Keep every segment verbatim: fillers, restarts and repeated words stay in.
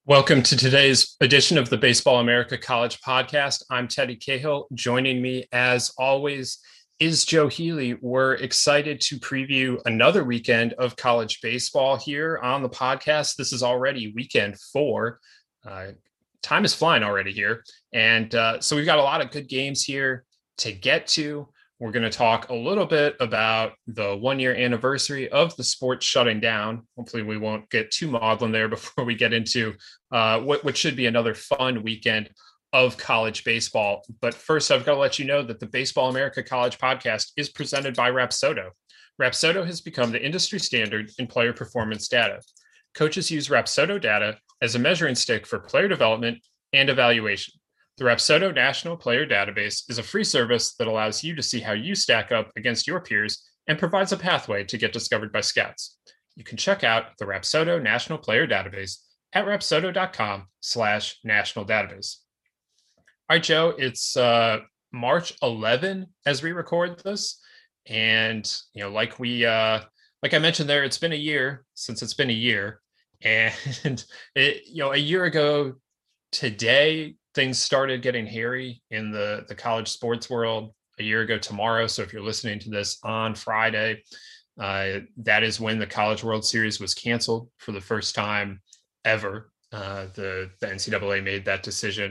Welcome to today's edition of the Baseball America College Podcast. I'm Teddy Cahill. Joining me, as always, is Joe Healy. We're excited to preview another weekend of college baseball here on the podcast. This is already weekend four. Uh, time is flying already here. And uh, so we've got a lot of good games here to get to. We're going to talk a little bit about the one-year anniversary of the sport shutting down. Hopefully we won't get too maudlin there before we get into uh, what, what should be another fun weekend of college baseball. But first, I've got to let you know that the Baseball America College Podcast is presented by Rapsodo. Rapsodo has become the industry standard in player performance data. Coaches use Rapsodo data as a measuring stick for player development and evaluation. The Rapsodo National Player Database is a free service that allows you to see how you stack up against your peers and provides a pathway to get discovered by scouts. You can check out the Rapsodo National Player Database at rapsodo.com slash national database. All right, Joe, it's uh, March eleventh as we record this. And, you know, like we, uh, like I mentioned there, it's been a year since it's been a year. And, it, you know, a year ago today, things started getting hairy in the, the college sports world a year ago tomorrow. So if you're listening to this on Friday, uh, that is when the College World Series was canceled for the first time ever. Uh, the, the N C double A made that decision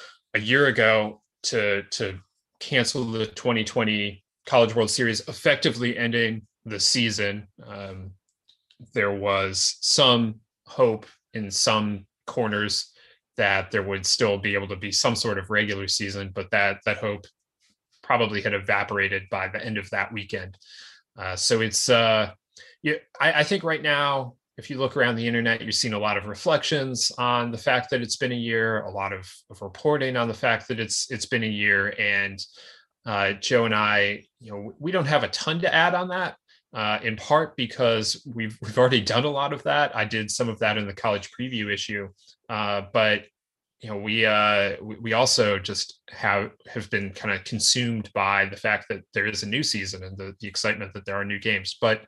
a year ago to, to cancel the twenty twenty College World Series, effectively ending the season. Um, there was some hope in some corners that there would still be able to be some sort of regular season, but that that hope probably had evaporated by the end of that weekend. Uh, so it's, uh, yeah, I, I think right now, if you look around the internet, you're seeing a lot of reflections on the fact that it's been a year, a lot of, of reporting on the fact that it's it's been a year. And uh, Joe and I, you know, we don't have a ton to add on that. Uh, in part because we've we've already done a lot of that. I did some of that in the college preview issue, uh, but you know we, uh, we we also just have have been kind of consumed by the fact that there is a new season and the the excitement that there are new games. But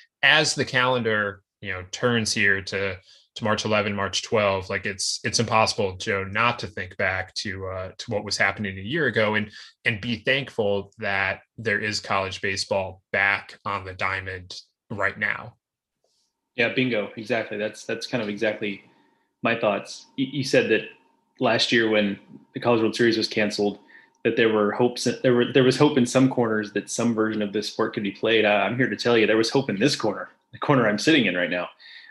as the calendar you know turns here to to March eleventh, March twelfth, like it's it's impossible, Joe, not to think back to uh, to what was happening a year ago and and be thankful that there is college baseball back on the diamond right now. Yeah, bingo, exactly. That's that's kind of exactly my thoughts. You, you said that last year when the College World Series was canceled, that there were hopes there were there was hope in some corners that some version of this sport could be played. Uh, I'm here to tell you there was hope in this corner, the corner I'm sitting in right now.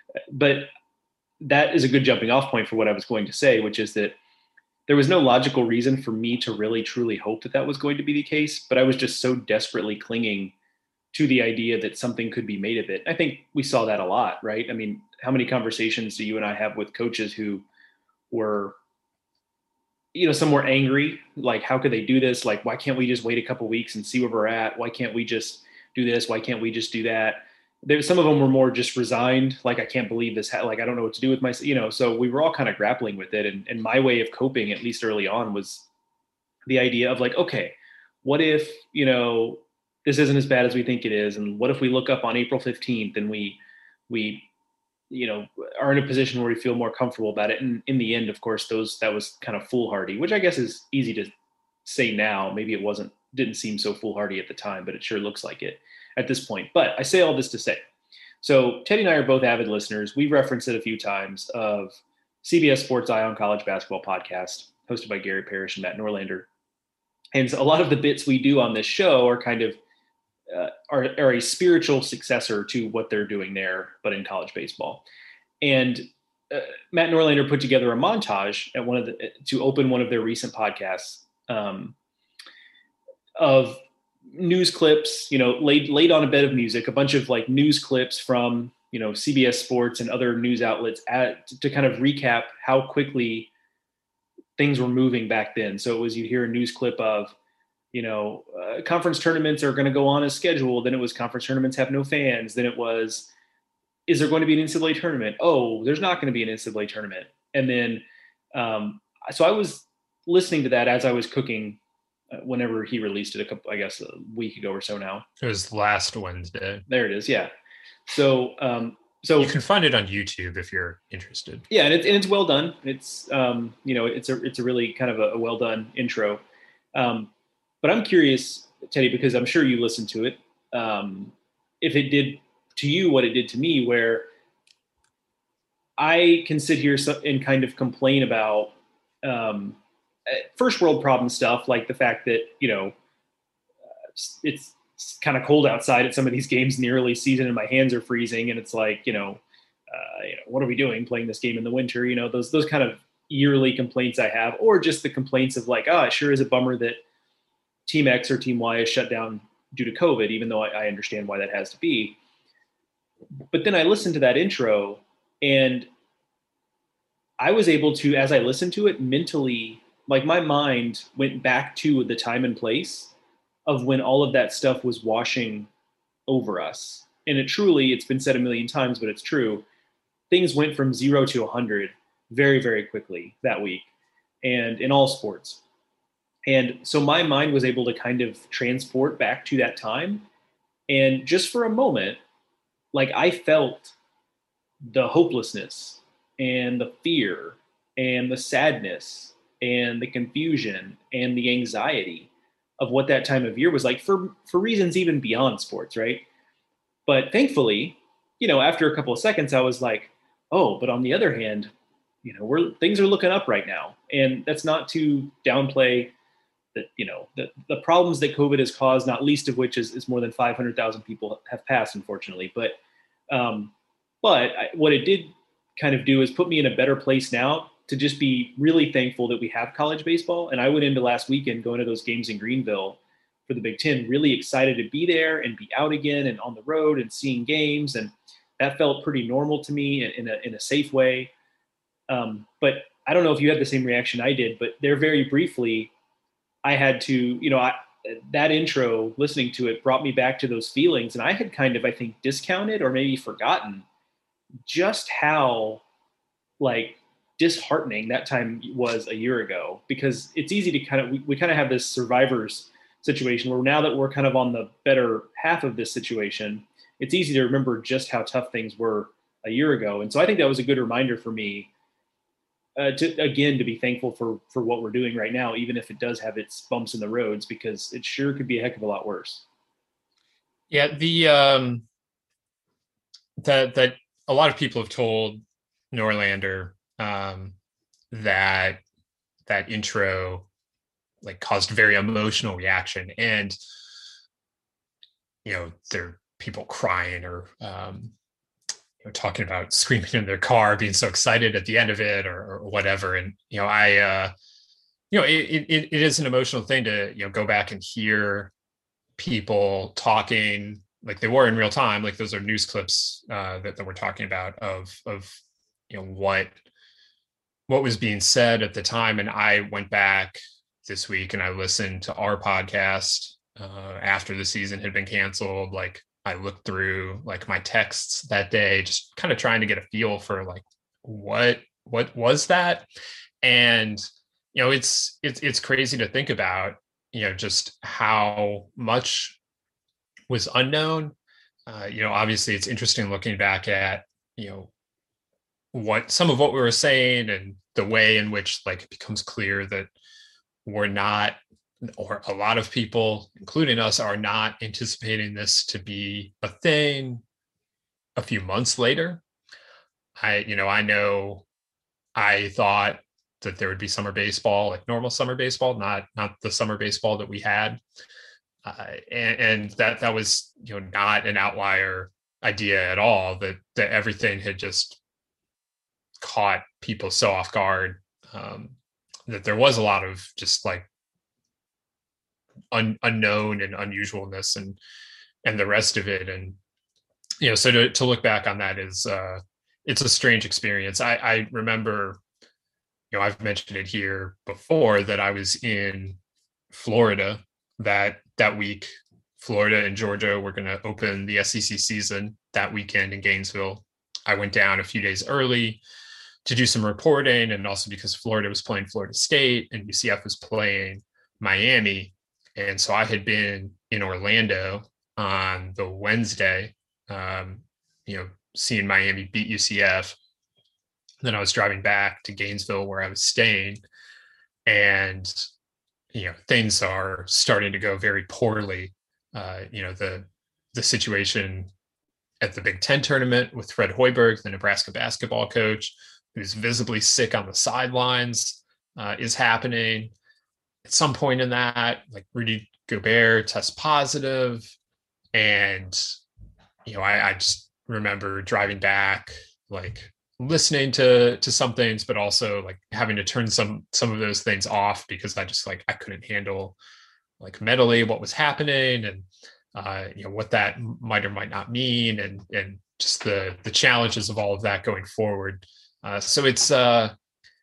But that is a good jumping off point for what I was going to say, which is that there was no logical reason for me to really truly hope that that was going to be the case, but I was just so desperately clinging to the idea that something could be made of it. I think we saw that a lot, right? I mean, how many conversations do you and I have with coaches who were, you know, some were angry, like, how could they do this? Like, why can't we just wait a couple of weeks and see where we're at? Why can't we just do this? Why can't we just do that? There, some of them were more just resigned. Like, I can't believe this. Like, I don't know what to do with my, you know, so we were all kind of grappling with it. And, and my way of coping, at least early on, was the idea of like, okay, what if, you know, this isn't as bad as we think it is? And what if we look up on April fifteenth and we, we, you know, are in a position where we feel more comfortable about it. And in the end, of course, those, that was kind of foolhardy, which I guess is easy to say now. Maybe it wasn't, didn't seem so foolhardy at the time, but it sure looks like it at this point. But I say all this to say, so Teddy and I are both avid listeners. We've referenced it a few times of C B S Sports Eye on College Basketball podcast, hosted by Gary Parrish and Matt Norlander. And a lot of the bits we do on this show are kind of uh, are, are a spiritual successor to what they're doing there, but in college baseball. And uh, Matt Norlander put together a montage at one of the to open one of their recent podcasts um, of news clips, you know, laid laid on a bed of music, a bunch of like news clips from, you know, C B S Sports and other news outlets at, to kind of recap how quickly things were moving back then. So it was, you hear a news clip of, you know, uh, conference tournaments are going to go on as scheduled. Then it was conference tournaments have no fans. Then it was, is there going to be an N C double A tournament? Oh, there's not going to be an N C double A tournament. And then, um, so I was listening to that as I was cooking uh, whenever he released it, a couple, I guess a week ago or so now. It was last Wednesday. There it is. Yeah. So um, So you can find it on YouTube if you're interested. Yeah, and it's and it's well done. It's um, you know, it's a it's a really kind of a, a well done intro. Um, but I'm curious, Teddy, because I'm sure you listened to it. Um, if it did to you what it did to me, where I can sit here and kind of complain about um, first world problem stuff, like the fact that you know it's kind of cold outside at some of these games in the early season, and my hands are freezing, and it's like you know, uh, you know, what are we doing playing this game in the winter? You know, those those kind of yearly complaints I have, or just the complaints of like, oh, it sure is a bummer that Team X or Team Y is shut down due to COVID, even though I, I understand why that has to be. But then I listened to that intro, and I was able to, as I listened to it mentally, like my mind went back to the time and place of when all of that stuff was washing over us. And it truly, it's been said a million times, but it's true. Things went from zero to one hundred very, very quickly that week, and in all sports. And so my mind was able to kind of transport back to that time. And just for a moment, like I felt the hopelessness and the fear and the sadness and the confusion and the anxiety of what that time of year was like for, for reasons even beyond sports, right? But thankfully, you know, after a couple of seconds, I was like, oh, but on the other hand, you know, we're things are looking up right now. And that's not to downplay that, you know, the, the problems that COVID has caused, not least of which is, is more than five hundred thousand people have passed, unfortunately. But, um, but I, what it did kind of do is put me in a better place now to just be really thankful that we have college baseball. And I went into last weekend going to those games in Greenville for the Big Ten, really excited to be there and be out again and on the road and seeing games. And that felt pretty normal to me in a, in a safe way. Um, but I don't know if you had the same reaction I did, but there very briefly, I had to, you know, I, that intro, listening to it brought me back to those feelings. And I had kind of, I think, discounted or maybe forgotten just how like disheartening that time was a year ago, because it's easy to kind of, we, we kind of have this survivors situation where now that we're kind of on the better half of this situation, it's easy to remember just how tough things were a year ago. And so I think that was a good reminder for me uh, to, again, to be thankful for, for what we're doing right now, even if it does have its bumps in the roads, because it sure could be a heck of a lot worse. Yeah. The, um, that, that a lot of people have told Norlander, um, that, that intro like caused very emotional reaction, and, you know, there are people crying or, um, you know, talking about screaming in their car, being so excited at the end of it, or, or whatever. And, you know, I, uh, you know, it, it, it is an emotional thing to, you know, go back and hear people talking like they were in real time. Like those are news clips uh, that, that we're talking about of, of, you know, what, what was being said at the time. And I went back this week and I listened to our podcast uh, after the season had been canceled. Like, I looked through like my texts that day, just kind of trying to get a feel for like what what was that. And you know, it's it's it's crazy to think about, you know, just how much was unknown. Uh, you know, obviously it's interesting looking back at, you know, what some of what we were saying and the way in which like it becomes clear that we're not, or a lot of people, including us, are not anticipating this to be a thing a few months later. I, you know, I know I thought that there would be summer baseball, like normal summer baseball, not not the summer baseball that we had, uh, and, and that that was, you know, not an outlier idea at all. That that everything had just caught people so off guard, um, that there was a lot of just like Un, unknown and unusualness and and the rest of it. And you know, so to, to look back on that is uh it's a strange experience. I, I remember, you know, I've mentioned it here before that I was in Florida that that week. Florida and Georgia were going to open the S E C season that weekend in Gainesville. I went down a few days early to do some reporting, and also because Florida was playing Florida State and U C F was playing Miami. And so I had been in Orlando on the Wednesday, um, you know, seeing Miami beat U C F. Then I was driving back to Gainesville where I was staying, and you know things are starting to go very poorly. Uh, you know the the situation at the Big Ten tournament with Fred Hoiberg, the Nebraska basketball coach, who's visibly sick on the sidelines, uh, is happening. At some point in that, like Rudy Gobert tests positive, and you know I, I just remember driving back, like listening to to some things, but also like having to turn some some of those things off because I just like I couldn't handle like mentally what was happening, and uh, you know what that might or might not mean, and and just the the challenges of all of that going forward. Uh, so it's uh,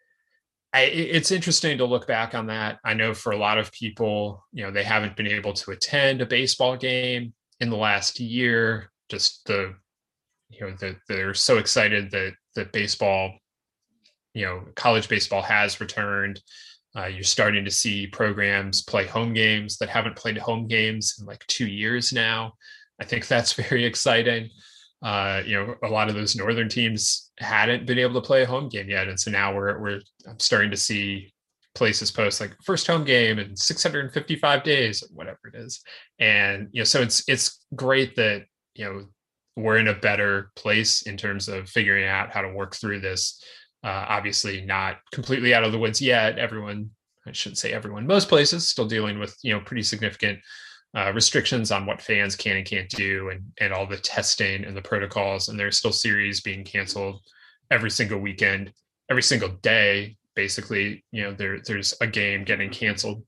I, it's interesting to look back on that. I know for a lot of people, you know, they haven't been able to attend a baseball game in the last year. Just the you know the, they're so excited that that baseball, you know, college baseball has returned. Uh, you're starting to see programs play home games that haven't played home games in like two years now. I think that's very exciting. Uh, you know, a lot of those northern teams hadn't been able to play a home game yet, and so now we're we're I'm starting to see places post like first home game in six hundred fifty-five days, or whatever it is. And you know, so it's it's great that you know we're in a better place in terms of figuring out how to work through this. Uh, obviously not completely out of the woods yet. Everyone, I shouldn't say everyone, most places still dealing with, you know, pretty significant uh, restrictions on what fans can and can't do, and, and all the testing and the protocols. And there's still series being canceled every single weekend, every single day. Basically, you know, there, there's a game getting canceled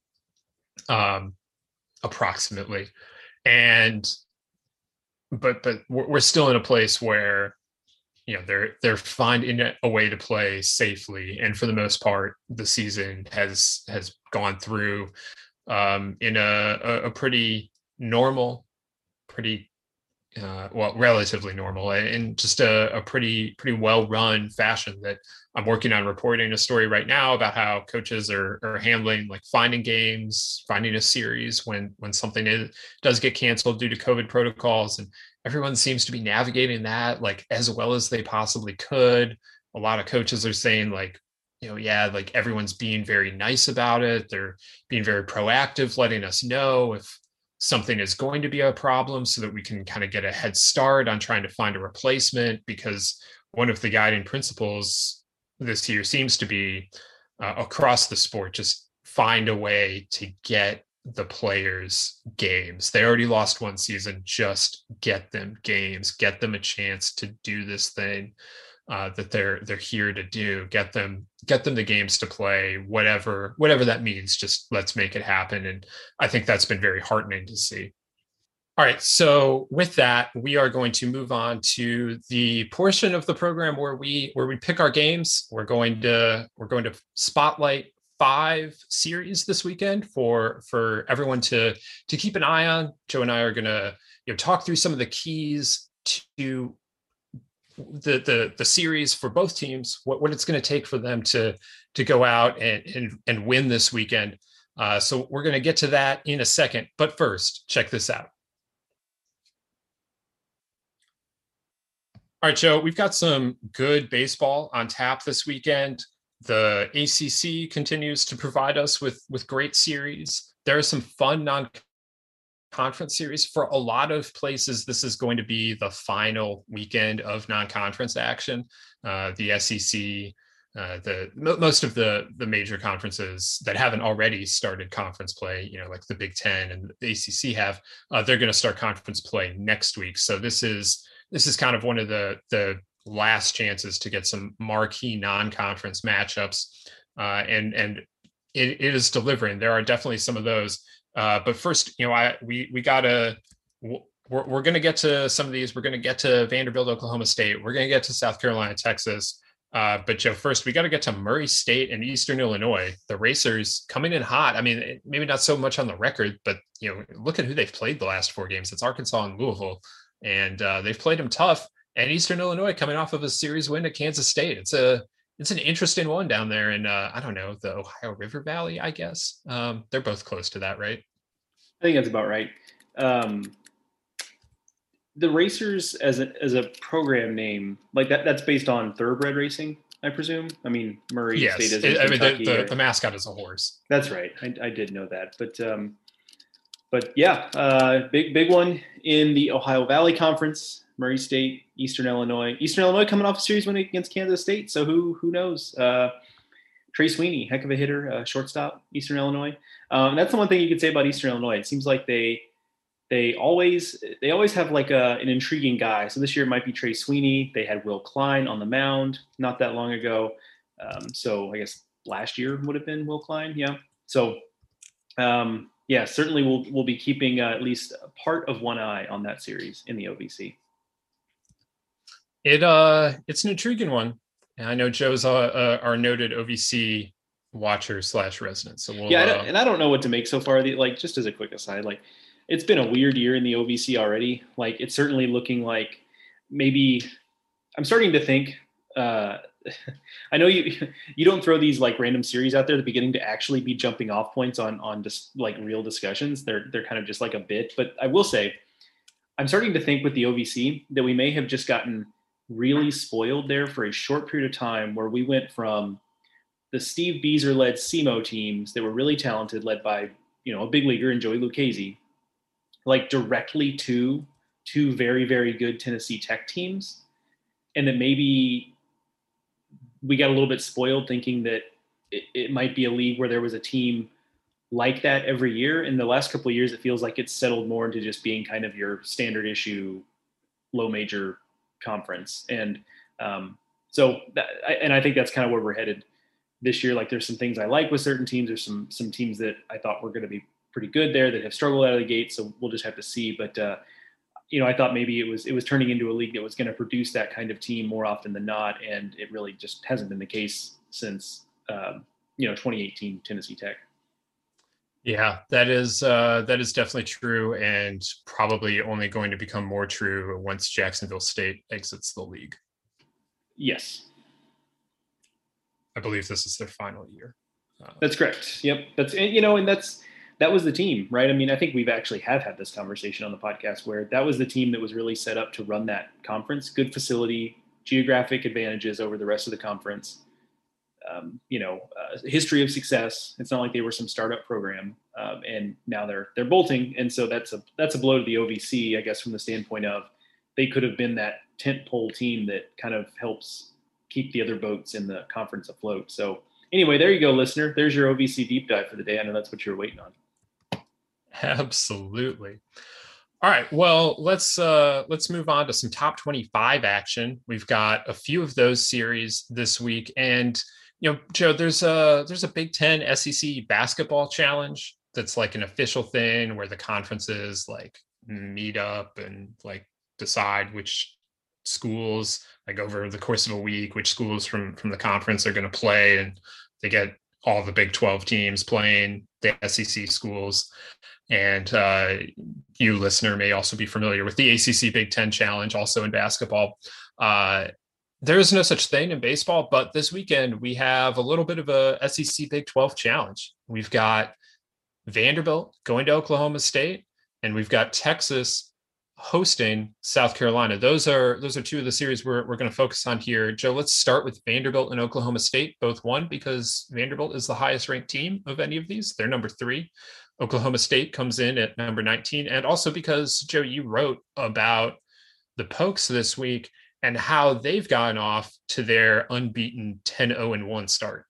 um, approximately. And, but, but we're still in a place where, you know they're they're finding a way to play safely, and for the most part the season has has gone through um in a a pretty normal, pretty uh well relatively normal, and just a, a pretty pretty well run fashion. That I'm working on reporting a story right now about how coaches are are handling like finding games, finding a series when when something is, does get canceled due to COVID protocols, and everyone seems to be navigating that like as well as they possibly could. A lot of coaches are saying like, you know, yeah, like everyone's being very nice about it. They're being very proactive, letting us know if something is going to be a problem so that we can kind of get a head start on trying to find a replacement. Because one of the guiding principles this year seems to be uh, across the sport, just find a way to get the players games. They already lost one season. Just get them games, get them a chance to do this thing uh, that they're they're here to do. Get them get them the games to play, whatever whatever that means. Just let's make it happen. And I think that's been very heartening to see. All right, so with that, we are going to move on to the portion of the program where we where we pick our games. We're going to we're going to spotlight five series this weekend for for everyone to to keep an eye on. Joe and I are going to you know talk through some of the keys to the the the series for both teams, what what it's going to take for them to to go out and and, and win this weekend. Uh, so we're going to get to that in a second, but first, check this out. All right, Joe, we've got some good baseball on tap this weekend. The A C C continues to provide us with, with great series. There are some fun non-conference series. For a lot of places, this is going to be the final weekend of non-conference action. Uh, the S E C, uh, the most of the, the major conferences that haven't already started conference play, you know, like the Big Ten and the A C C have, uh, they're going to start conference play next week. So this is this is kind of one of the the last chances to get some marquee non-conference matchups, uh, and and it, it is delivering. There are definitely some of those, uh, but first, you know, I we we gotta we're, we're going to get to some of these. We're going to get to Vanderbilt, Oklahoma State. We're going to get to South Carolina, Texas. Uh, but Joe, first we got to get to Murray State and Eastern Illinois. The Racers coming in hot. I mean, maybe not so much on the record, but you know, look at who they've played the last four games. It's Arkansas and Louisville, and uh, they've played them tough. And Eastern Illinois coming off of a series win at Kansas State. It's a it's an interesting one down there in uh, I don't know, the Ohio River Valley, I guess. Um, they're both close to that, right? I think that's about right. Um, the Racers as a as a program name, like that that's based on thoroughbred racing, I presume. I mean, Murray Yes, State is it, in I mean the, Kentucky. the, I, the mascot is a horse. That's right. I, I did know that, but um, but yeah, uh, big big one in the Ohio Valley Conference. Murray State, Eastern Illinois. Eastern Illinois coming off a series win against Kansas State, so who who knows? Uh, Trey Sweeney, heck of a hitter, uh, shortstop, Eastern Illinois. Um, that's the one thing you could say about Eastern Illinois. It seems like they they always they always have like a, an intriguing guy. So this year it might be Trey Sweeney. They had Will Klein on the mound not that long ago. Um, so I guess last year would have been Will Klein. Yeah. So um, yeah, certainly we'll we'll be keeping uh, at least a part of one eye on that series in the O V C. It uh, it's an intriguing one. And I know Joe's uh, uh, our noted O V C watcher slash resident. So we'll, yeah, uh, and I don't know what to make so far. Like, just as a quick aside, like it's been a weird year in the O V C already. Like, it's certainly looking like maybe I'm starting to think. Uh, I know you you don't throw these like random series out there at the beginning to actually be jumping off points on on just like real discussions. They're they're kind of just like a bit. But I will say, I'm starting to think with the O V C that we may have just gotten really spoiled there for a short period of time, where we went from the Steve Beazer led S E M O teams that were really talented, led by, you know, a big leaguer in Joey Lucchese, like directly to two very, very good Tennessee Tech teams. And that maybe we got a little bit spoiled thinking that it, it might be a league where there was a team like that every year. In the last couple of years, it feels like it's settled more into just being kind of your standard issue, low major conference. And um, so, that, and I think that's kind of where we're headed this year. Like, there's some things I like with certain teams. There's some, some teams that I thought were going to be pretty good there that have struggled out of the gate. So we'll just have to see. But, uh, you know, I thought maybe it was, it was turning into a league that was going to produce that kind of team more often than not. And it really just hasn't been the case since, um, you know, twenty eighteen Tennessee Tech. Yeah, that is uh, that is definitely true, and probably only going to become more true once Jacksonville State exits the league. Yes, I believe this is their final year. Uh, that's correct. Yep, that's, you know, and that's that was the team, right? I mean, I think we've actually have had this conversation on the podcast where that was the team that was really set up to run that conference. Good facility, geographic advantages over the rest of the conference. Um, you know, uh, history of success. It's not like they were some startup program, um, and now they're they're bolting, and so that's a that's a blow to the O V C, I guess, from the standpoint of they could have been that tent pole team that kind of helps keep the other boats in the conference afloat. So anyway, there you go, listener. There's your O V C deep dive for the day. I know that's what you were waiting on. Absolutely. All right. Well, let's uh, let's move on to some top twenty-five action. We've got a few of those series this week, and you know, Joe, there's a there's a Big Ten S E C basketball challenge that's like an official thing where the conferences like meet up and like decide which schools, like over the course of a week, which schools from from the conference are going to play, and they get all the Big twelve teams playing the S E C schools. And uh, you, listener, may also be familiar with the A C C Big Ten Challenge, also in basketball. Uh, there is no such thing in baseball, but this weekend we have a little bit of a S E C Big twelve Challenge. We've got Vanderbilt going to Oklahoma State, and we've got Texas hosting South Carolina. Those are those are two of the series we're we're going to focus on here. Joe, let's start with Vanderbilt and Oklahoma State, both one because Vanderbilt is the highest ranked team of any of these. They're number three. Oklahoma State comes in at number nineteen, and also because, Joe, you wrote about the Pokes this week and how they've gotten off to their unbeaten ten oh one start.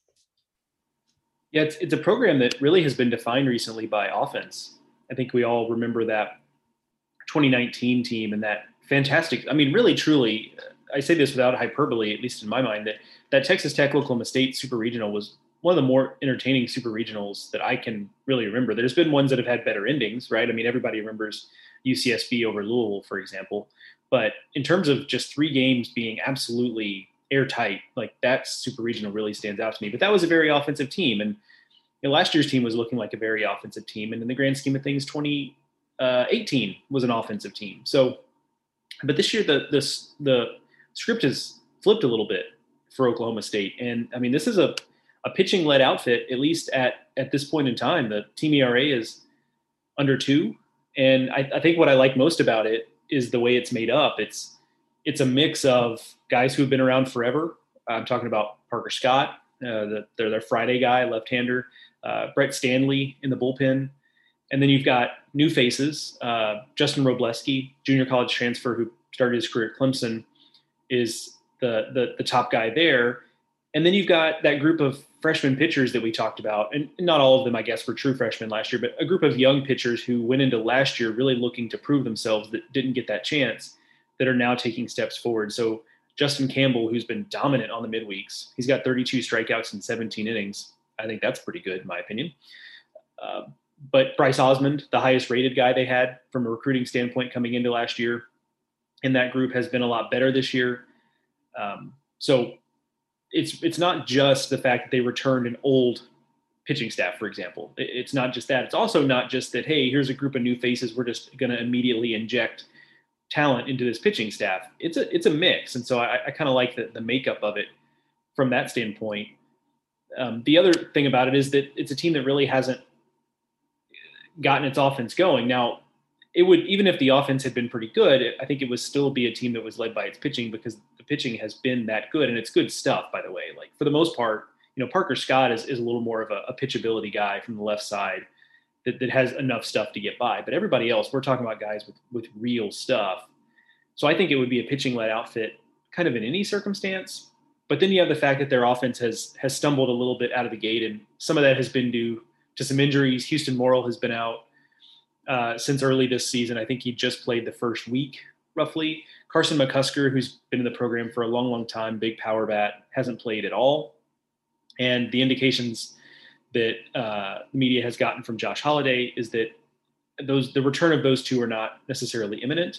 Yeah, it's it's a program that really has been defined recently by offense. I think we all remember that twenty nineteen team and that fantastic, I mean, really, truly, I say this without hyperbole, at least in my mind, that that Texas Tech Oklahoma State Super Regional was one of the more entertaining super regionals that I can really remember. There's been ones that have had better endings, right? I mean, everybody remembers U C S B over Louisville, for example. But in terms of just three games being absolutely airtight, like that super regional really stands out to me. But that was a very offensive team. And you know, last year's team was looking like a very offensive team. And in the grand scheme of things, twenty eighteen was an offensive team. So, but this year, the, the, the script has flipped a little bit for Oklahoma State. And I mean, this is a, a pitching led outfit, at least at, at this point in time. The team E R A is under two. And I, I think what I like most about it is the way it's made up. It's it's a mix of guys who have been around forever. I'm talking about Parker Scott, uh, the, they're their Friday guy, left-hander, uh, Brett Stanley in the bullpen. And then you've got new faces. Uh, Justin Robleski, junior college transfer who started his career at Clemson, is the, the the top guy there. And then you've got that group of freshman pitchers that we talked about, and not all of them, I guess, were true freshmen last year, but a group of young pitchers who went into last year really looking to prove themselves that didn't get that chance, that are now taking steps forward. So Justin Campbell, who's been dominant on the midweeks, he's got thirty-two strikeouts in seventeen innings. I think that's pretty good, in my opinion. Uh, but Bryce Osmond, the highest rated guy they had from a recruiting standpoint coming into last year in that group, has been a lot better this year. Um, so it's it's not just the fact that they returned an old pitching staff, for example. It's not just that. It's also not just that, hey, here's a group of new faces, we're just going to immediately inject talent into this pitching staff. It's a it's a mix. And so I, I kind of like the, the makeup of it from that standpoint. Um, the other thing about it is that it's a team that really hasn't gotten its offense going. Now, it would, even if the offense had been pretty good, I think it would still be a team that was led by its pitching, because the pitching has been that good, and it's good stuff, by the way. Like, for the most part, you know, Parker Scott is, is a little more of a, a pitchability guy from the left side that, that has enough stuff to get by. But everybody else, we're talking about guys with, with real stuff. So I think it would be a pitching-led outfit kind of in any circumstance. But then you have the fact that their offense has has stumbled a little bit out of the gate, and some of that has been due to some injuries. Houston Morrill has been out uh, since early this season. I think he just played the first week, roughly. Carson McCusker, who's been in the program for a long, long time, big power bat, hasn't played at all. And the indications that uh, the media has gotten from Josh Holliday is that those the return of those two are not necessarily imminent.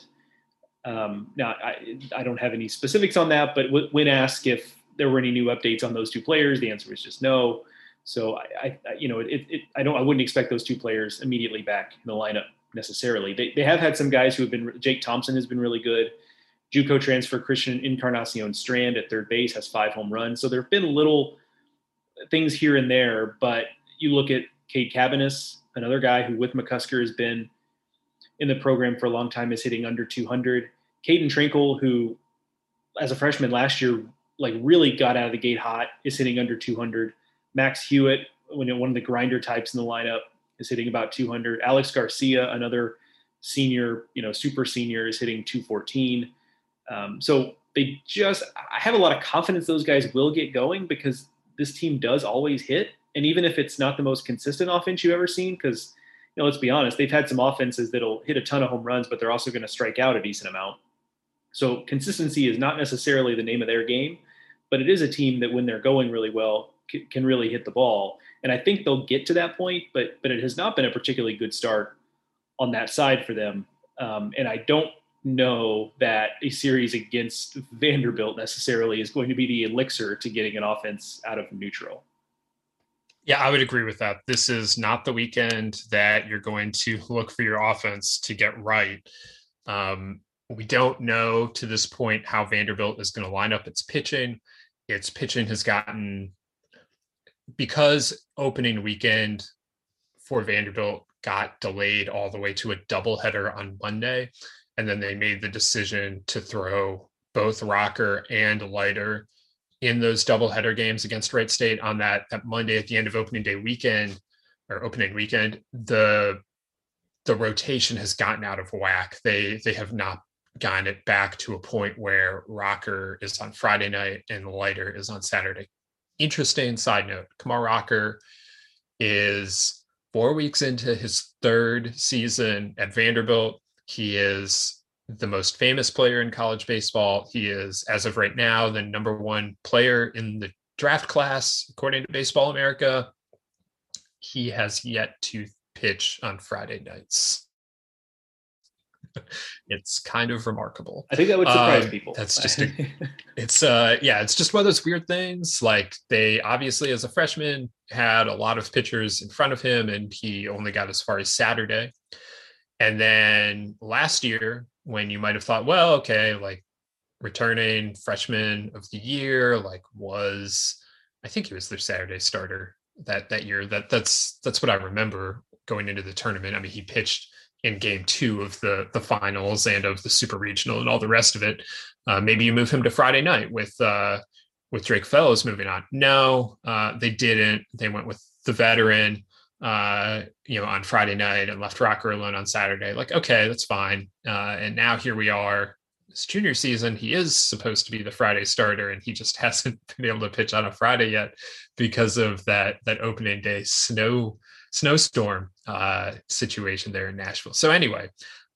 Um, now, I, I don't have any specifics on that, but w- when asked if there were any new updates on those two players, the answer was just no. So I, I you know, it, it, I don't, I wouldn't expect those two players immediately back in the lineup necessarily. They, they have had some guys who have been. Jake Thompson has been really good. JUCO transfer Christian Encarnacion Strand at third base has five home runs. So there have been little things here and there, but you look at Cade Cabanis, another guy who with McCusker has been in the program for a long time, is hitting under two hundred. Caden Trinkle, who as a freshman last year, like really got out of the gate hot, is hitting under two hundred. Max Hewitt, when one of the grinder types in the lineup, is hitting about two hundred. Alex Garcia, another senior, you know, super senior, is hitting two fourteen. Um, so they just, I have a lot of confidence those guys will get going, because this team does always hit. And even if it's not the most consistent offense you've ever seen, because, you know, let's be honest, they've had some offenses that'll hit a ton of home runs, but they're also going to strike out a decent amount. So consistency is not necessarily the name of their game, but it is a team that when they're going really well c- can really hit the ball. And I think they'll get to that point, but but it has not been a particularly good start on that side for them. Um, and I don't know that a series against Vanderbilt necessarily is going to be the elixir to getting an offense out of neutral. Yeah, I would agree with that. This is not the weekend that you're going to look for your offense to get right. Um, we don't know to this point how Vanderbilt is going to line up its pitching. Its pitching has gotten, because opening weekend for Vanderbilt got delayed all the way to a doubleheader on Monday, and then they made the decision to throw both Rocker and Leiter in those doubleheader games against Wright State on that, that Monday at the end of opening day weekend or opening weekend. The the rotation has gotten out of whack. They they have not gotten it back to a point where Rocker is on Friday night and Leiter is on Saturday. Interesting side note, Kumar Rocker is four weeks into his third season at Vanderbilt. He is the most famous player in college baseball. He is, as of right now, the number one player in the draft class, according to Baseball America. He has yet to pitch on Friday nights. It's kind of remarkable. I think that would surprise um, people. That's just, a, it's uh, yeah, it's just one of those weird things. Like, they obviously, as a freshman, had a lot of pitchers in front of him, and he only got as far as Saturday. And then last year, when you might have thought, well, okay, like returning freshman of the year, like was, I think he was their Saturday starter that that year. That that's that's what I remember going into the tournament. I mean, he pitched in game two of the the finals and of the super regional and all the rest of it. Uh, maybe you move him to Friday night with uh, with Drake Fellows moving on. No, uh, they didn't. They went with the veteran, uh, you know, on Friday night and left Rocker alone on Saturday. Like, okay, that's fine. Uh, and now here we are. This junior season, he is supposed to be the Friday starter, and he just hasn't been able to pitch on a Friday yet because of that that opening day snow snowstorm uh, situation there in Nashville. So anyway,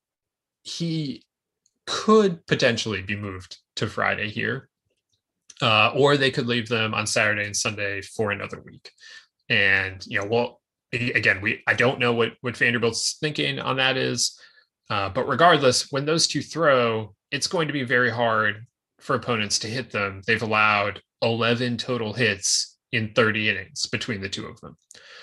he could potentially be moved to Friday here, uh, or they could leave them on Saturday and Sunday for another week. And you know, well, again, we I don't know what what Vanderbilt's thinking on that is, uh, but regardless, when those two throw, it's going to be very hard for opponents to hit them. They've allowed eleven total hits in thirty innings between the two of them.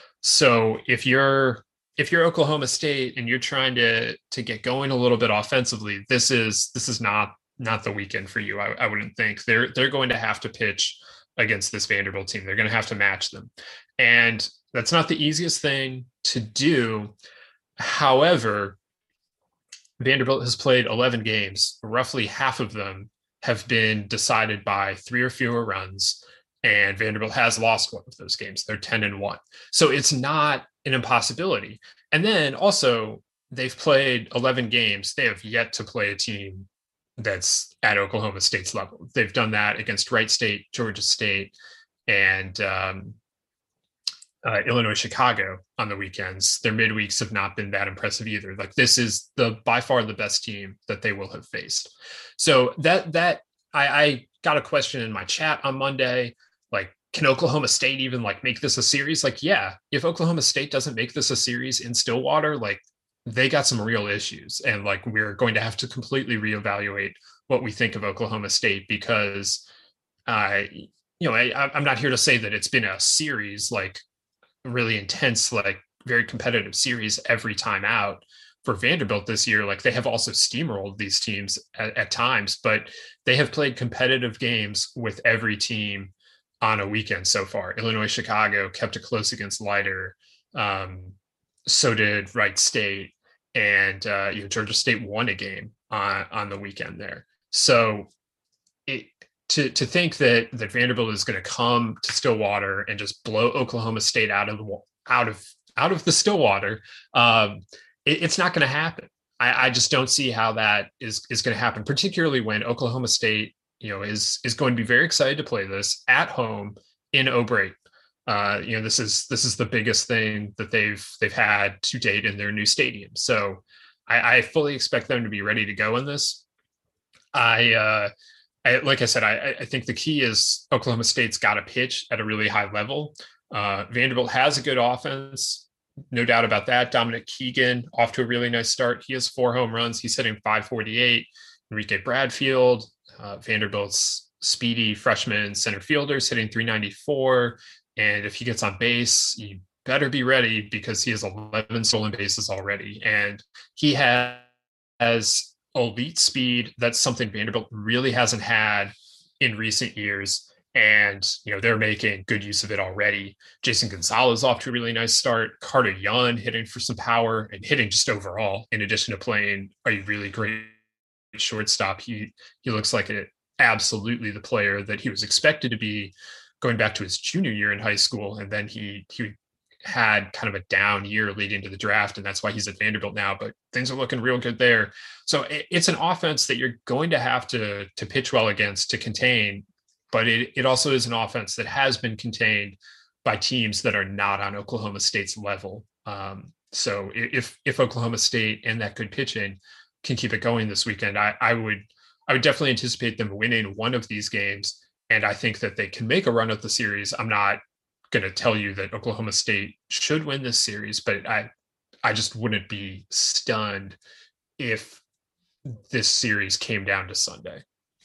So if you're if you're Oklahoma State and you're trying to to get going a little bit offensively, this is this is not not the weekend for you. I, I wouldn't think they're they're going to have to pitch against this Vanderbilt team. They're going to have to match them, and that's not the easiest thing to do. However, Vanderbilt has played eleven games. Roughly half of them have been decided by three or fewer runs, and Vanderbilt has lost one of those games. They're ten and one. So it's not an impossibility. And then also, they've played eleven games. They have yet to play a team that's at Oklahoma State's level. They've done that against Wright State, Georgia State, and um, uh, Illinois Chicago on the weekends. Their midweeks have not been that impressive either. Like, this is the by far the best team that they will have faced. So that that I, I got a question in my chat on Monday, like, can Oklahoma State even like make this a series? Like, yeah, if Oklahoma State doesn't make this a series in Stillwater, like, they got some real issues, and like, we're going to have to completely reevaluate what we think of Oklahoma State, because I, uh, you know, I, I'm not here to say that it's been a series, like really intense, like very competitive series every time out for Vanderbilt this year. Like, they have also steamrolled these teams at, at times, but they have played competitive games with every team on a weekend so far. Illinois Chicago kept it close against Leiter. Um, so did Wright State, and uh, you know, Georgia State won a game on, on the weekend there. So it, to to think that that Vanderbilt is going to come to Stillwater and just blow Oklahoma State out of the out of out of the Stillwater, um, it, it's not going to happen. I, I just don't see how that is is going to happen, particularly when Oklahoma State, you know, is is going to be very excited to play this at home in O'Brien. Uh, you know, this is this is the biggest thing that they've they've had to date in their new stadium. So I, I fully expect them to be ready to go in this. I, uh, I like I said, I, I think the key is Oklahoma State's got to pitch at a really high level. Uh, Vanderbilt has a good offense, no doubt about that. Dominic Keegan off to a really nice start. He has four home runs. He's hitting five forty-eight. Enrique Bradfield, uh, Vanderbilt's speedy freshman center fielders, hitting three ninety-four. And if he gets on base, you better be ready, because he has eleven stolen bases already. And he has, has elite speed. That's something Vanderbilt really hasn't had in recent years. And, you know, they're making good use of it already. Jason Gonzalez off to a really nice start. Carter Young hitting for some power and hitting just overall, in addition to playing a really great shortstop. He, he looks like a, absolutely the player that he was expected to be going back to his junior year in high school. And then he, he had kind of a down year leading to the draft, and that's why he's at Vanderbilt now, but things are looking real good there. So it, it's an offense that you're going to have to, to pitch well against to contain, but it, it also is an offense that has been contained by teams that are not on Oklahoma State's level. Um, so if, if Oklahoma State and that good pitching can keep it going this weekend, I, I would, I would definitely anticipate them winning one of these games. And I think that they can make a run at the series. I'm not going to tell you that Oklahoma State should win this series, but I, I just wouldn't be stunned if this series came down to Sunday.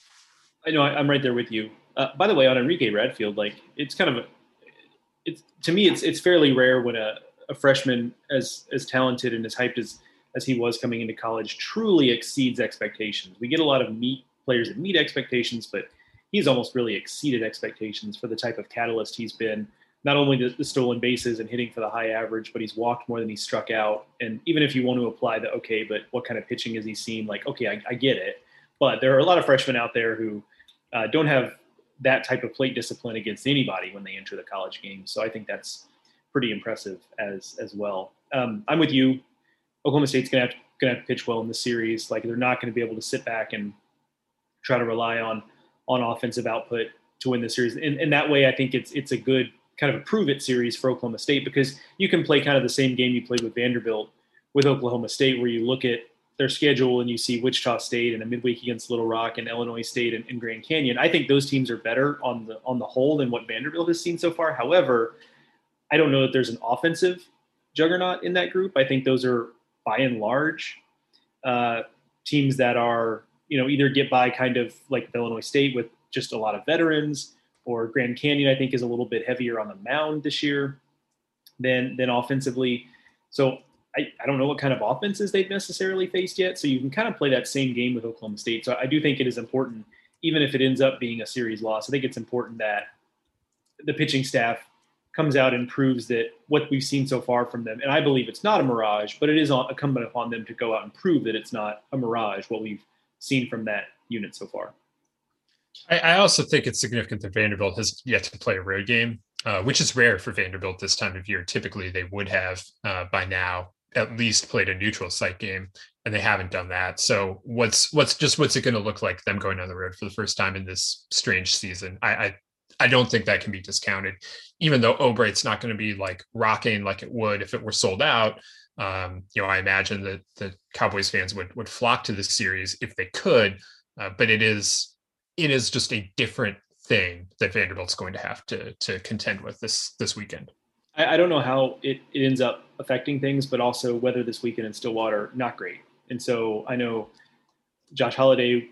I know, I'm right there with you. Uh, by the way, on Enrique Bradfield, like, it's kind of a, it's, to me, it's it's fairly rare when a, a freshman as as talented and as hyped as as he was coming into college truly exceeds expectations. We get a lot of meet players that meet expectations, but he's almost really exceeded expectations for the type of catalyst he's been. not only the, the stolen bases and hitting for the high average, but he's walked more than he struck out. And even if you want to apply the, okay, but what kind of pitching has he seen? Like, okay, I, I get it. But there are a lot of freshmen out there who uh, don't have that type of plate discipline against anybody when they enter the college game. So I think that's pretty impressive as as well. Um, I'm with you. Oklahoma State's going to have going to have to pitch well in this series. Like, they're not going to be able to sit back and try to rely on on offensive output to win the series. And, and that way, I think it's it's a good kind of a prove it series for Oklahoma State, because you can play kind of the same game you played with Vanderbilt with Oklahoma State, where you look at their schedule and you see Wichita State and a midweek against Little Rock and Illinois State and, and Grand Canyon. I think those teams are better on the on the whole than what Vanderbilt has seen so far. However, I don't know that there's an offensive juggernaut in that group. I think those are by and large uh, teams that are, you know, either get by kind of like Illinois State with just a lot of veterans, or Grand Canyon, I think, is a little bit heavier on the mound this year than than offensively. So I, I don't know what kind of offenses they've necessarily faced yet. So you can kind of play that same game with Oklahoma State. So I do think it is important, even if it ends up being a series loss, I think it's important that the pitching staff comes out and proves that what we've seen so far from them, and I believe it's not a mirage, but it is incumbent upon them to go out and prove that it's not a mirage, what we've seen from that unit so far. I, I also think it's significant that Vanderbilt has yet to play a road game, uh, which is rare for Vanderbilt this time of year. Typically, they would have uh, by now at least played a neutral site game, and they haven't done that. So what's what's just what's it going to look like them going on the road for the first time in this strange season? I I, I don't think that can be discounted, even though O'Brien's not going to be like rocking like it would if it were sold out. Um, you know, I imagine that the Cowboys fans would would flock to this series if they could, uh, but it is it is just a different thing that Vanderbilt's going to have to to contend with this this weekend. I, I don't know how it, it ends up affecting things, but also weather this weekend in Stillwater, not great. And so I know Josh Holliday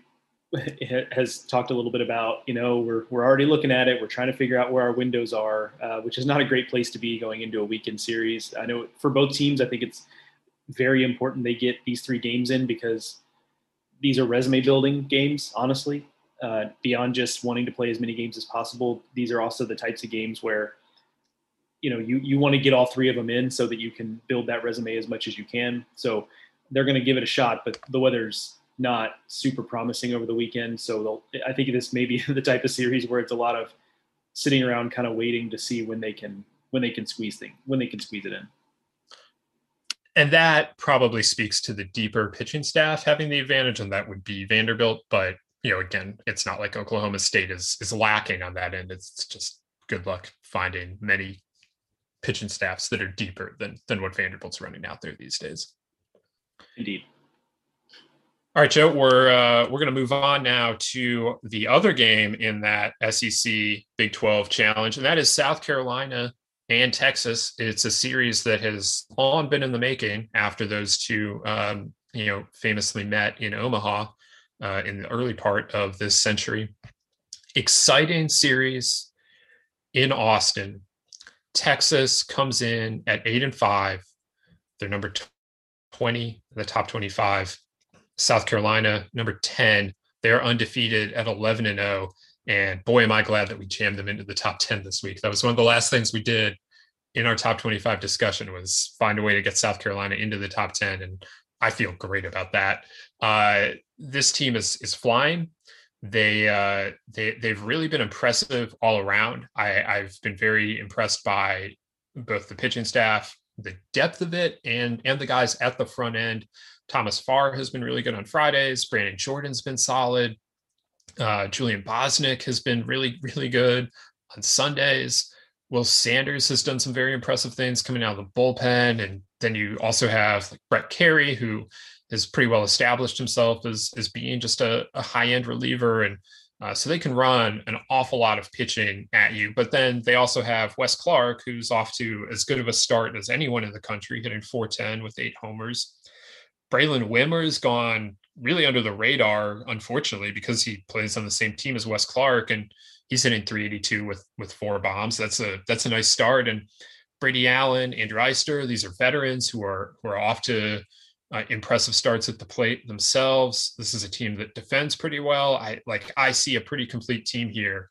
has talked a little bit about, you know, we're we're already looking at it. We're trying to figure out where our windows are, uh, which is not a great place to be going into a weekend series. I know for both teams, I think it's very important they get these three games in, because these are resume building games, honestly. Uh, beyond just wanting to play as many games as possible, these are also the types of games where, you know, you, you want to get all three of them in so that you can build that resume as much as you can. So they're going to give it a shot, but the weather's not super promising over the weekend. So I think this may be the type of series where it's a lot of sitting around kind of waiting to see when they can, when they can squeeze things, when they can squeeze it in. And that probably speaks to the deeper pitching staff having the advantage, and that would be Vanderbilt. But, you know, again, it's not like Oklahoma State is is lacking on that end. It's just good luck finding many pitching staffs that are deeper than than what Vanderbilt's running out there these days. Indeed. All right, Joe, we're uh, we're going to move on now to the other game in that S E C Big twelve challenge, and that is South Carolina and Texas. It's a series that has long been in the making after those two, um, you know, famously met in Omaha uh, in the early part of this century. Exciting series in Austin. Texas comes in at eight and five. They're number twenty, the top twenty-five. South Carolina, number ten, they're undefeated at eleven and oh. And boy, am I glad that we jammed them into the top ten this week. That was one of the last things we did in our top twenty-five discussion, was find a way to get South Carolina into the top ten. And I feel great about that. Uh, this team is is flying. They, uh, they, they've really been impressive all around. I, I've been very impressed by both the pitching staff, the depth of it, and, and the guys at the front end. Thomas Farr has been really good on Fridays. Brandon Jordan's been solid. Uh, Julian Bosnick has been really, really good on Sundays. Will Sanders has done some very impressive things coming out of the bullpen. And then you also have like Brett Carey, who has pretty well established himself as, as being just a, a high-end reliever. And uh, so they can run an awful lot of pitching at you. But then they also have Wes Clark, who's off to as good of a start as anyone in the country, hitting four ten with eight homers. Braylon Wimmer's gone really under the radar, unfortunately, because he plays on the same team as Wes Clark, and he's hitting three eighty-two with with four bombs. That's a that's a nice start. And Brady Allen, Andrew Eyster, these are veterans who are who are off to uh, impressive starts at the plate themselves. This is a team that defends pretty well. I like I see a pretty complete team here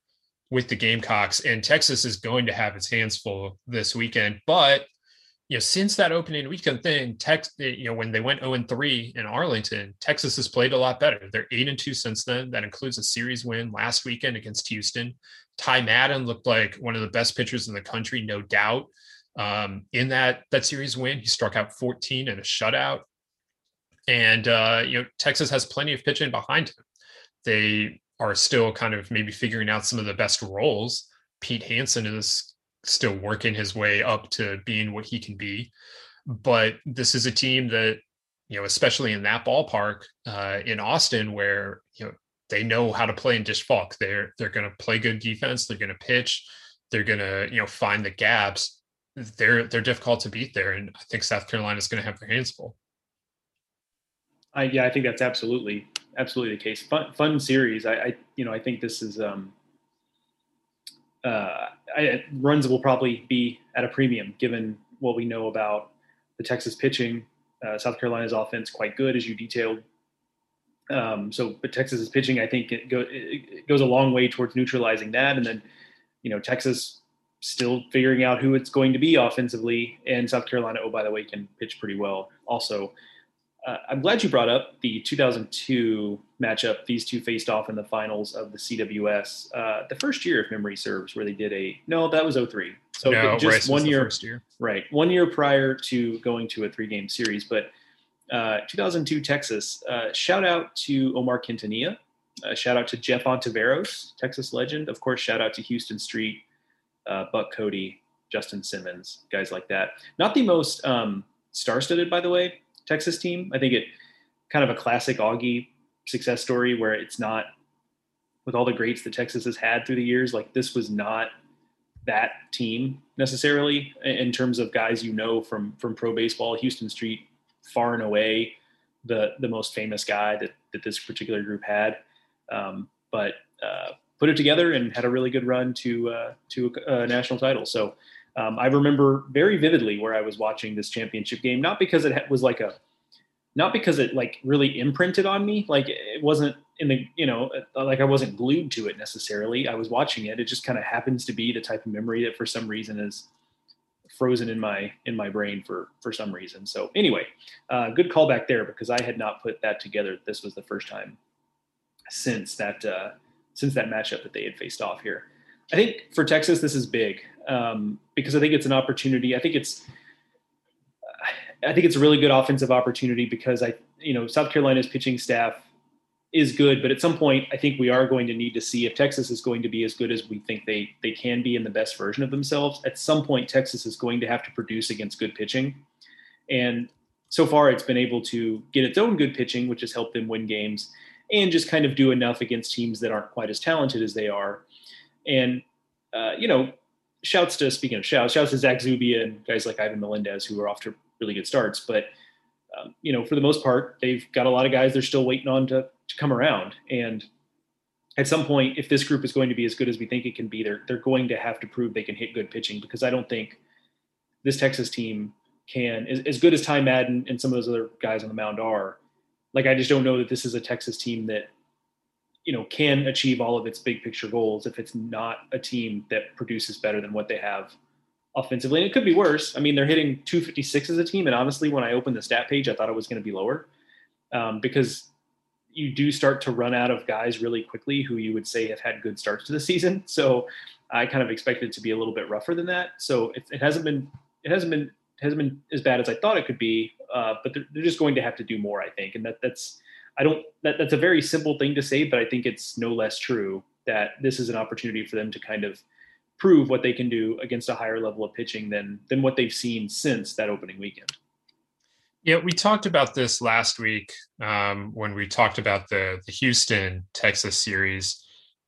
with the Gamecocks, and Texas is going to have its hands full this weekend. But you know, since that opening weekend thing, Tex, you know, when they went oh and three in Arlington, Texas has played a lot better. They're eight and two since then. That includes a series win last weekend against Houston. Ty Madden looked like one of the best pitchers in the country, no doubt. Um, in that that series win, he struck out fourteen in a shutout. And uh, you know, Texas has plenty of pitching behind him. They are still kind of maybe figuring out some of the best roles. Pete Hansen is still working his way up to being what he can be. But this is a team that, you know, especially in that ballpark uh, in Austin, where, you know, they know how to play in Dish Falk. They're, they're going to play good defense. They're going to pitch. They're going to, you know, find the gaps. They're, they're difficult to beat there. And I think South Carolina is going to have their hands full. I, yeah, I think that's absolutely, absolutely the case. Fun, fun series. I, I, you know, I think this is, um, uh, I, runs will probably be at a premium given what we know about the Texas pitching. Uh, South Carolina's offense quite good, as you detailed. Um, so, but Texas's pitching, I think it, go, it goes a long way towards neutralizing that. And then, you know, Texas still figuring out who it's going to be offensively, and South Carolina, oh, by the way, can pitch pretty well also. Uh, I'm glad you brought up the two thousand two matchup. These two faced off in the finals of the C W S. Uh, the first year, if memory serves, where they did a no, that was oh three. So no, just Rice one was year, the first year, right? One year prior to going to a three-game series. But uh, two thousand two Texas. Uh, shout out to Omar Quintanilla. Uh, shout out to Jeff Ontiveros, Texas legend. Of course, shout out to Houston Street, uh, Buck Cody, Justin Simmons, guys like that. Not the most um, star-studded, by the way, Texas team. I think it kind of a classic Augie success story where it's not, with all the greats that Texas has had through the years, like this was not that team necessarily in terms of guys, you know, from, from pro baseball. Houston Street, far and away the, the most famous guy that, that this particular group had. Um, but uh, put it together and had a really good run to, uh, to a, a national title. So um, I remember very vividly where I was watching this championship game, not because it was like a, not because it like really imprinted on me. Like it wasn't in the, you know, like I wasn't glued to it necessarily. I was watching it. It just kind of happens to be the type of memory that for some reason is frozen in my, in my brain for, for some reason. So anyway, uh, good callback there, because I had not put that together. This was the first time since that, uh, since that matchup that they had faced off here. I think for Texas, this is big um, because I think it's an opportunity. I think it's, I think it's a really good offensive opportunity because I, you know, South Carolina's pitching staff is good, but at some point I think we are going to need to see if Texas is going to be as good as we think they, they can be in the best version of themselves. At some point, Texas is going to have to produce against good pitching. And so far it's been able to get its own good pitching, which has helped them win games and just kind of do enough against teams that aren't quite as talented as they are. And, uh, you know, shouts to, speaking of shouts, shouts to Zach Zubia and guys like Ivan Melendez, who are off to really good starts. But, um, you know, for the most part, they've got a lot of guys they're still waiting on to, to come around. And at some point, if this group is going to be as good as we think it can be, they're, they're going to have to prove they can hit good pitching, because I don't think this Texas team can, as, as good as Ty Madden and some of those other guys on the mound are, like, I just don't know that this is a Texas team that, you know, can achieve all of its big picture goals if it's not a team that produces better than what they have offensively. And it could be worse. I mean, they're hitting two fifty-six as a team. And honestly, when I opened the stat page, I thought it was going to be lower um, because you do start to run out of guys really quickly who you would say have had good starts to the season. So I kind of expected it to be a little bit rougher than that. So it, it hasn't been, it hasn't been, it hasn't been as bad as I thought it could be. Uh, but they're, they're just going to have to do more, I think. And that that's, I don't, that, that's a very simple thing to say, but I think it's no less true that this is an opportunity for them to kind of prove what they can do against a higher level of pitching than than what they've seen since that opening weekend. Yeah, we talked about this last week um, when we talked about the the Houston Texas series,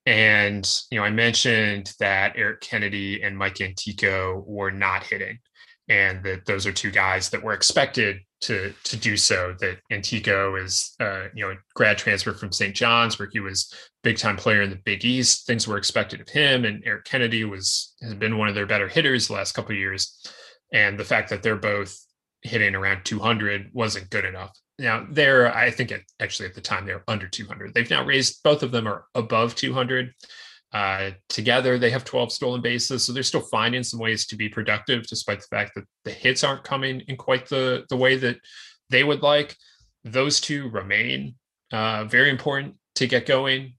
and you know I mentioned that Eric Kennedy and Mike Antico were not hitting, and that those are two guys that were expected to to do so. That Antico is uh, you know a grad transfer from Saint John's, where he was big time player in the Big East. Things were expected of him, and Eric Kennedy was has been one of their better hitters the last couple of years. And the fact that they're both hitting around two hundred wasn't good enough. Now they're, I think it, actually at the time they were under two hundred. They've now raised, both of them are above two hundred. Uh, together, they have twelve stolen bases, so they're still finding some ways to be productive, despite the fact that the hits aren't coming in quite the the way that they would like. Those two remain uh, very important to get going.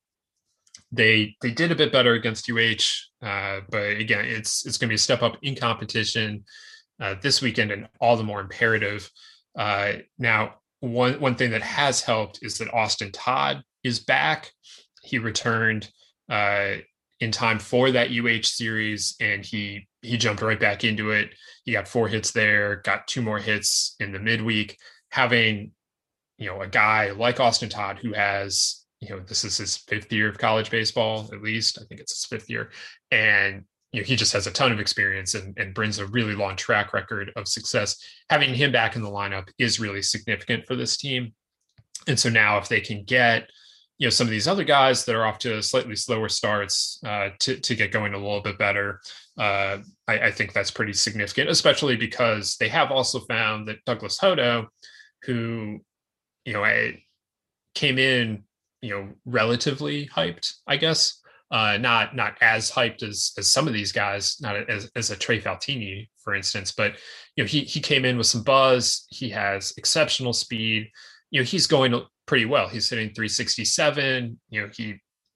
They they did a bit better against U H, uh, but again, it's it's going to be a step up in competition uh, this weekend, and all the more imperative. Uh, now, one one thing that has helped is that Austin Todd is back. He returned uh, in time for that U H series, and he he jumped right back into it. He got four hits there, got two more hits in the midweek. Having, you know, a guy like Austin Todd who has, you know, this is his fifth year of college baseball, at least. I think it's his fifth year. And, you know, he just has a ton of experience and, and brings a really long track record of success. Having him back in the lineup is really significant for this team. And so now if they can get, you know, some of these other guys that are off to slightly slower starts uh, to, to get going a little bit better, uh, I, I think that's pretty significant, especially because they have also found that Douglas Hodo, who, you know, I came in, you know, relatively hyped, I guess, uh, not not as hyped as as some of these guys, not as as a Trey Faltini, for instance, but you know, he he came in with some buzz. He has exceptional speed. You know, he's going pretty well. He's hitting three sixty-seven. You know, he,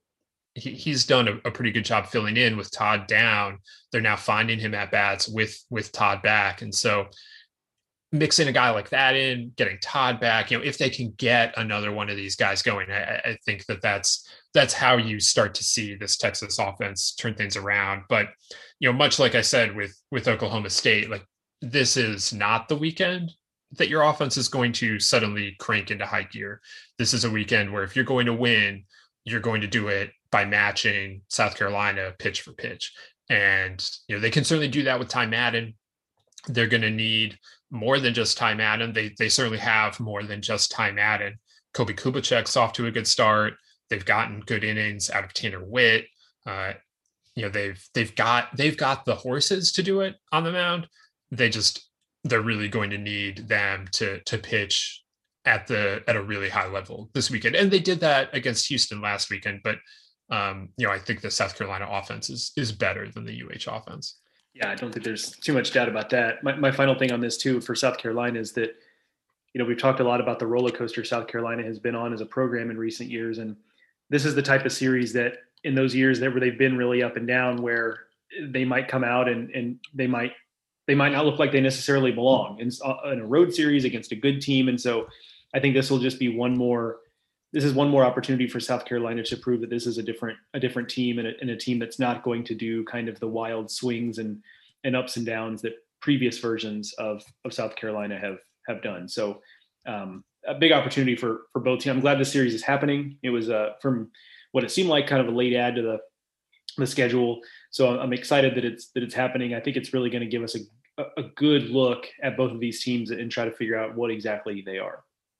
he he's done a, a pretty good job filling in with Todd down. They're now finding him at bats with with Todd back, and so mixing a guy like that in, getting Todd back, you know, if they can get another one of these guys going, I, I think that that's that's how you start to see this Texas offense turn things around. But you know, much like I said with with Oklahoma State, like this is not the weekend that your offense is going to suddenly crank into high gear. This is a weekend where if you're going to win, you're going to do it by matching South Carolina pitch for pitch. And, you know, they can certainly do that with Ty Madden. They're going to need more than just Ty Madden. They they certainly have more than just Ty Madden. Kobe Kubicek's off to a good start. They've gotten good innings out of Tanner Witt. Uh, you know, they've they've got they've got the horses to do it on the mound. They just they're really going to need them to to pitch at the at a really high level this weekend. And they did that against Houston last weekend. But um, you know, I think the South Carolina offense is is better than the U H offense. Yeah, I don't think there's too much doubt about that. My, my final thing on this too for South Carolina is that, you know, we've talked a lot about the roller coaster South Carolina has been on as a program in recent years. And this is the type of series that in those years that where they've been really up and down, where they might come out and, and they might, they might not look like they necessarily belong in, in a road series against a good team. And so I think this will just be one more, this is one more opportunity for South Carolina to prove that this is a different, a different team and a, and a team that's not going to do kind of the wild swings and, and ups and downs that previous versions of, of South Carolina have, have done. So um, a big opportunity for, for both teams. I'm glad this series is happening. It was uh, from what it seemed like kind of a late add to the, the schedule. So I'm excited that it's, that it's happening. I think it's really going to give us a, a good look at both of these teams and try to figure out what exactly they are.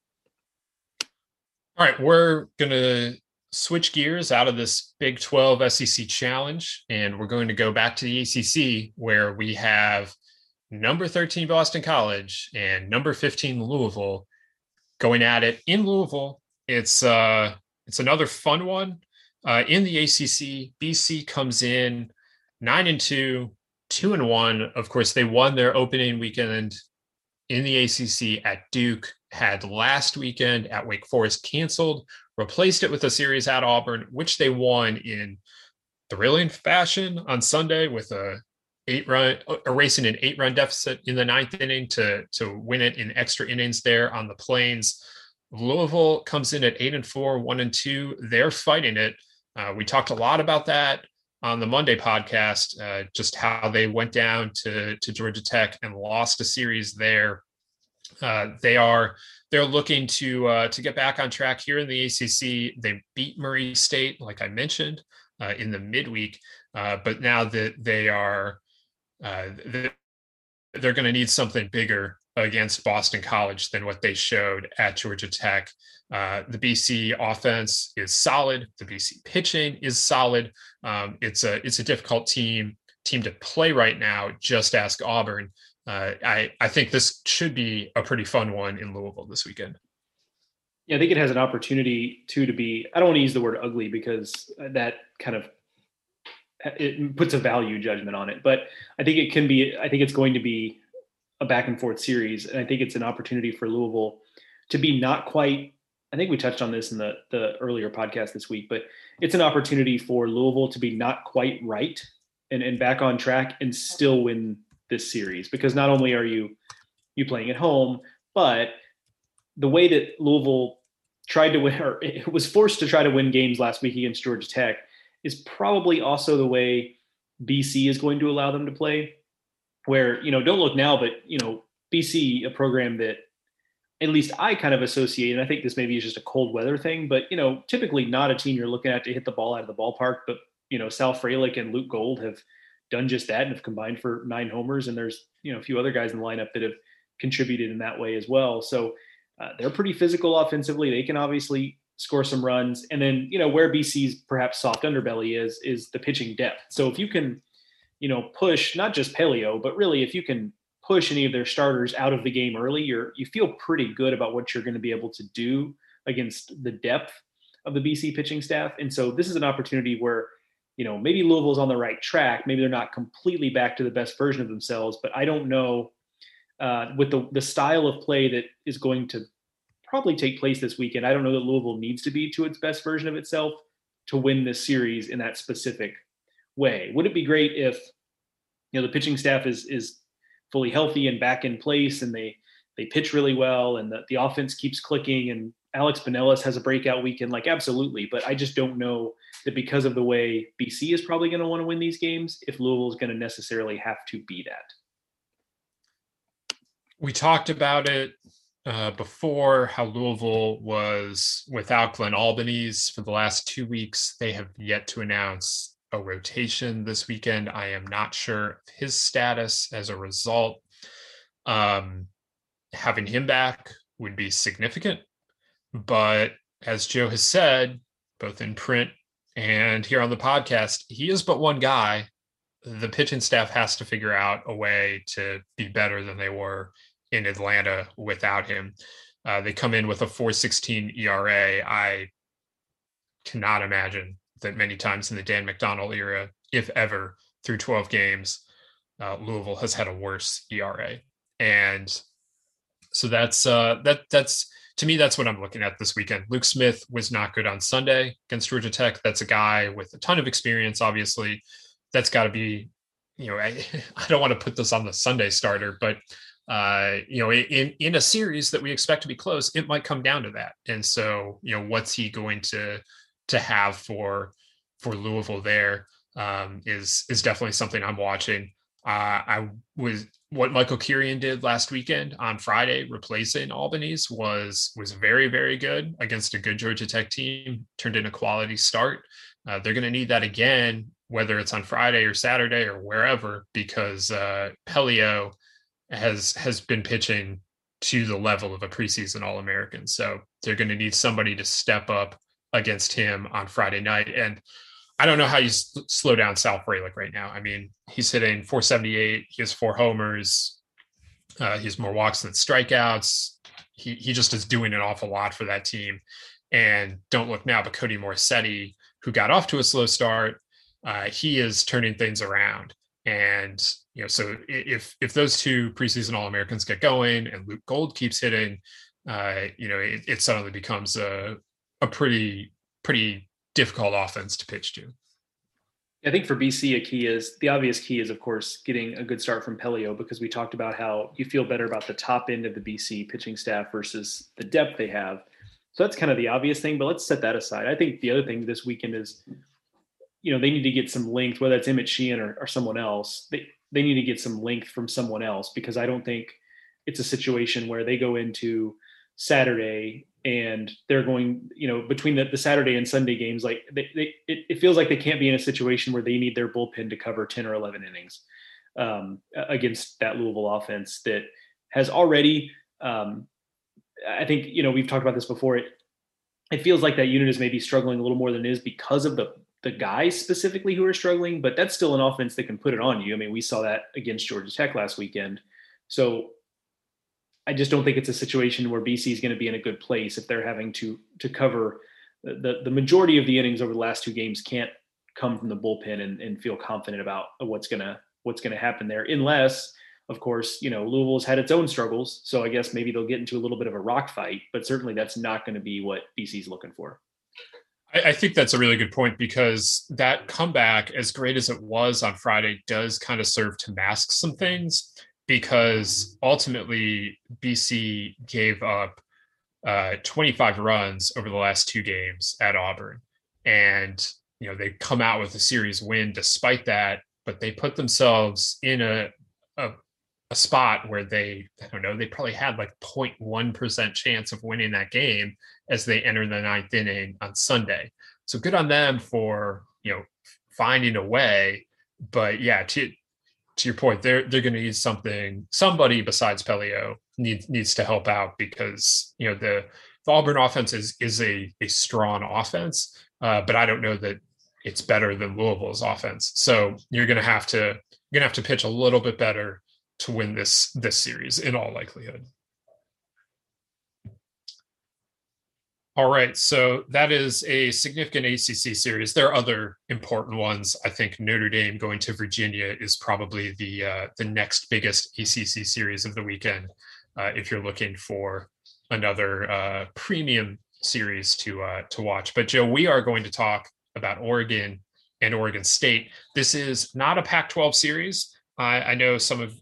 All right, we're going to switch gears out of this Big twelve S E C challenge, and we're going to go back to the A C C, where we have number thirteen Boston College and number fifteen Louisville going at it in Louisville. It's uh, it's another fun one. Uh, in the A C C, B C comes in nine and two, two and one. Of course, they won their opening weekend in the A C C at Duke. Had last weekend at Wake Forest canceled, replaced it with a series at Auburn, which they won in thrilling fashion on Sunday with a eight run, erasing an eight run deficit in the ninth inning to, to win it in extra innings there on the Plains. Louisville comes in at eight and four, one and two. They're fighting it. Uh, we talked a lot about that on the Monday podcast, uh, just how they went down to, to Georgia Tech and lost a series there. Uh, they are they're looking to uh, to get back on track here in the A C C. They beat Murray State, like I mentioned, uh, in the midweek, uh, but now that they are uh, they're going to need something bigger against Boston College than what they showed at Georgia Tech. Uh, the B C offense is solid. The B C pitching is solid. Um, it's a it's a difficult team team to play right now. Just ask Auburn. Uh, I, I think this should be a pretty fun one in Louisville this weekend. Yeah, I think it has an opportunity too to be, I don't want to use the word ugly because that kind of it puts a value judgment on it. But I think it can be, I think it's going to be a back and forth series. And I think it's an opportunity for Louisville to be not quite, I think we touched on this in the, the earlier podcast this week, but it's an opportunity for Louisville to be not quite right and, and back on track and still win this series. Because not only are you, you playing at home, but the way that Louisville tried to win, or it was forced to try to win games last week against Georgia Tech, is probably also the way B C is going to allow them to play. Where, you know, don't look now, but, you know, B C, a program that at least I kind of associate, and I think this maybe is just a cold weather thing, but, you know, typically not a team you're looking at to hit the ball out of the ballpark. But, you know, Sal Frelick and Luke Gold have done just that and have combined for nine homers. And there's, you know, a few other guys in the lineup that have contributed in that way as well. So uh, they're pretty physical offensively. They can obviously score some runs. And then, you know, where B C's perhaps soft underbelly is, is the pitching depth. So if you can, you know, push not just Pelio, but really if you can push any of their starters out of the game early, you're, you feel pretty good about what you're going to be able to do against the depth of the B C pitching staff. And so this is an opportunity where, you know, maybe Louisville's on the right track. Maybe they're not completely back to the best version of themselves, but I don't know uh, with the, the style of play that is going to probably take place this weekend. I don't know that Louisville needs to be to its best version of itself to win this series in that specific way. Would it be great if, you know, the pitching staff is is fully healthy and back in place and they they pitch really well and the, the offense keeps clicking and Alex Pinellas has a breakout weekend? Like, absolutely. But I just don't know that because of the way B C is probably going to want to win these games, if Louisville is going to necessarily have to be that. We talked about it uh, before, how Louisville was without Glenn Albanese for the last two weeks. They have yet to announce a rotation this weekend. I am not sure of his status as a result. Um, having him back would be significant. But as Joe has said, both in print and here on the podcast, he is but one guy. The pitching staff has to figure out a way to be better than they were in Atlanta without him. Uh, they come in with a four sixteen E R A. I cannot imagine that many times in the Dan McDonnell era, if ever, through twelve games, uh, Louisville has had a worse E R A. And so that's uh, that that's to me, that's what I'm looking at this weekend. Luke Smith was not good on Sunday against Georgia Tech. That's a guy with a ton of experience, obviously. That's got to be, you know, I, I don't want to put this on the Sunday starter, but, uh, you know, in, in a series that we expect to be close, it might come down to that. And so, you know, what's he going to to have for for Louisville there um, is is definitely something I'm watching. Uh, I was what Michael Kirian did last weekend on Friday, replacing Albanese, was was very, very good against a good Georgia Tech team. Turned in a quality start. Uh, they're going to need that again, whether it's on Friday or Saturday or wherever, because uh, Pelio has has been pitching to the level of a preseason All-American. So they're going to need somebody to step up against him on Friday night. And I don't know how you s- slow down Sal Frelick right now. I mean, he's hitting four seventy-eight. He has four homers. Uh, he has more walks than strikeouts. He he just is doing an awful lot for that team. And don't look now, but Cody Morsetti, who got off to a slow start, uh, he is turning things around. And, you know, so if if those two preseason All-Americans get going and Luke Gold keeps hitting, uh, you know, it, it suddenly becomes a a pretty pretty difficult offense to pitch to. I think for B C, a key is the obvious key is, of course, getting a good start from Pelio, because we talked about how you feel better about the top end of the B C pitching staff versus the depth they have. So that's kind of the obvious thing, but let's set that aside. I think the other thing this weekend is, you know, they need to get some length, whether it's Emmett Sheehan or, or someone else. They, they need to get some length from someone else, because I don't think it's a situation where they go into Saturday and they're going, you know, between the, the Saturday and Sunday games, like they, they it, it feels like they can't be in a situation where they need their bullpen to cover ten or eleven innings um, against that Louisville offense that has already, um, I think, you know, we've talked about this before. It, it feels like that unit is maybe struggling a little more than it is because of the, the guys specifically who are struggling, but that's still an offense that can put it on you. I mean, we saw that against Georgia Tech last weekend. So I just don't think it's a situation where B C is going to be in a good place if they're having to to cover the the majority of the innings over the last two games. Can't come from the bullpen and, and feel confident about what's gonna what's gonna happen there, unless, of course, you know, Louisville's had its own struggles. So I guess maybe they'll get into a little bit of a rock fight, but certainly that's not going to be what B C's looking for. I, I think that's a really good point, because that comeback, as great as it was on Friday, does kind of serve to mask some things, because ultimately B C gave up uh, twenty-five runs over the last two games at Auburn. And, you know, they come out with a series win despite that, but they put themselves in a, a a spot where they, I don't know, they probably had like zero point one percent chance of winning that game as they enter the ninth inning on Sunday. So good on them for, you know, finding a way. But yeah, to to your point, they're they're going to need something. Somebody besides Pelio needs needs to help out, because, you know, the, the Auburn offense is is a a strong offense, uh, but I don't know that it's better than Louisville's offense. So you're going to have to you're going to have to pitch a little bit better to win this this series in all likelihood. All right, so that is a significant A C C series. There are other important ones. I think Notre Dame going to Virginia is probably the uh, the next biggest A C C series of the weekend, uh, if you're looking for another uh, premium series to uh, to watch. But Joe, we are going to talk about Oregon and Oregon State. This is not a Pac twelve series. I, I know some of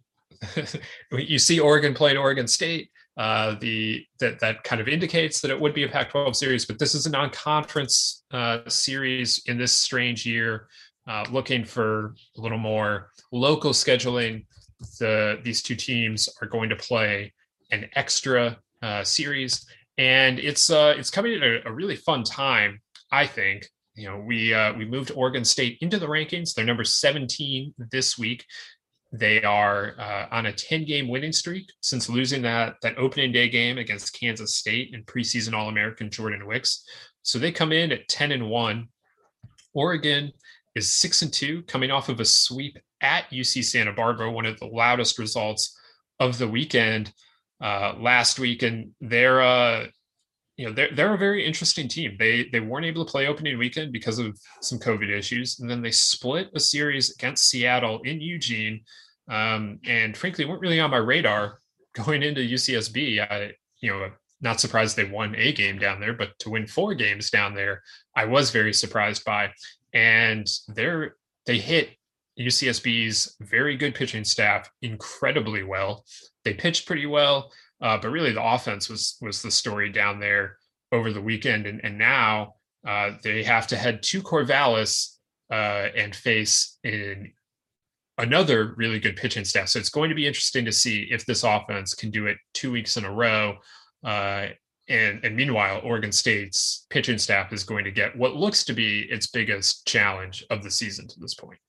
you see Oregon playing Oregon State. Uh, the that that kind of indicates that it would be a Pac twelve series, but this is a non-conference uh, series in this strange year, uh, looking for a little more local scheduling. The these two teams are going to play an extra uh, series, and it's uh, it's coming at a, a really fun time, I think. You know, we uh, we moved Oregon State into the rankings. They're number seventeen this week. They are uh, on a ten-game winning streak since losing that that opening day game against Kansas State and preseason All-American Jordan Wicks. So they come in at ten and one. Oregon is six and two, coming off of a sweep at U C Santa Barbara, one of the loudest results of the weekend uh, last week. And they're uh, you know, they're they're a very interesting team. They they weren't able to play opening weekend because of some COVID issues, and then they split a series against Seattle in Eugene. Um, and frankly, weren't really on my radar going into U C S B. I, you know, not surprised they won a game down there, but to win four games down there, I was very surprised by. And they're they hit U C S B's very good pitching staff incredibly well. They pitched pretty well, uh, but really the offense was was the story down there over the weekend. And, and now uh, they have to head to Corvallis uh, and face an another really good pitching staff. So it's going to be interesting to see if this offense can do it two weeks in a row. Uh, and, and meanwhile, Oregon State's pitching staff is going to get what looks to be its biggest challenge of the season to this point.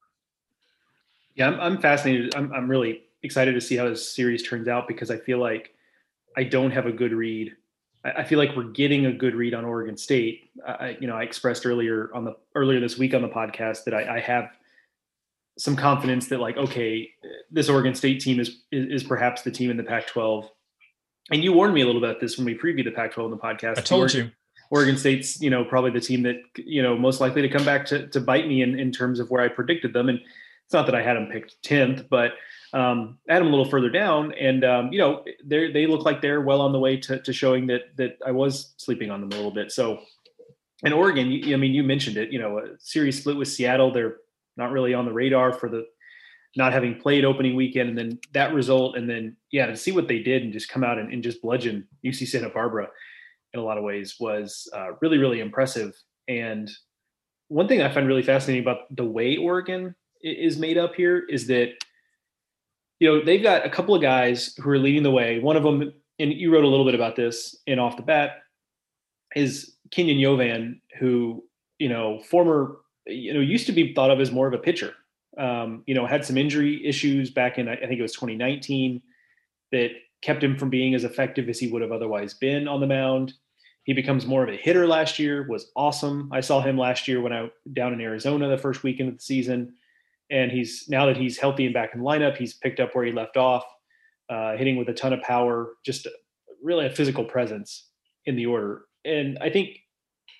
Yeah, I'm, I'm fascinated. I'm, I'm really excited to see how this series turns out, because I feel like I don't have a good read. I, I feel like we're getting a good read on Oregon State. I, you know, I expressed earlier on the earlier this week on the podcast that I, I have some confidence that, like, okay, this Oregon State team is, is, is perhaps the team in the Pac twelve. And you warned me a little about this when we previewed the Pac twelve in the podcast. I told Oregon, you. Oregon State's, you know, probably the team that, you know, most likely to come back to, to bite me in, in terms of where I predicted them. And it's not that I had them picked tenth, but um, I had them a little further down. And, um, you know, they they look like they're well on the way to, to showing that that I was sleeping on them a little bit. So, and Oregon, you, I mean, you mentioned it, you know, a series split with Seattle. They're not really on the radar for the not having played opening weekend, and then that result. And then, yeah, to see what they did and just come out and, and just bludgeon U C Santa Barbara in a lot of ways was uh, really, really impressive. And one thing I find really fascinating about the way Oregon is made up here is that, you know, they've got a couple of guys who are leading the way. One of them, and you wrote a little bit about this in Off the Bat, is Kenyon Yovan, who, you know, former, you know, used to be thought of as more of a pitcher. Um, you know, had some injury issues back in, I think it was twenty nineteen, that kept him from being as effective as he would have otherwise been on the mound. He becomes more of a hitter last year, was awesome. I saw him last year when I down in Arizona the first weekend of the season. And he's, now that he's healthy and back in the lineup, he's picked up where he left off, uh, hitting with a ton of power, just really a physical presence in the order. And I think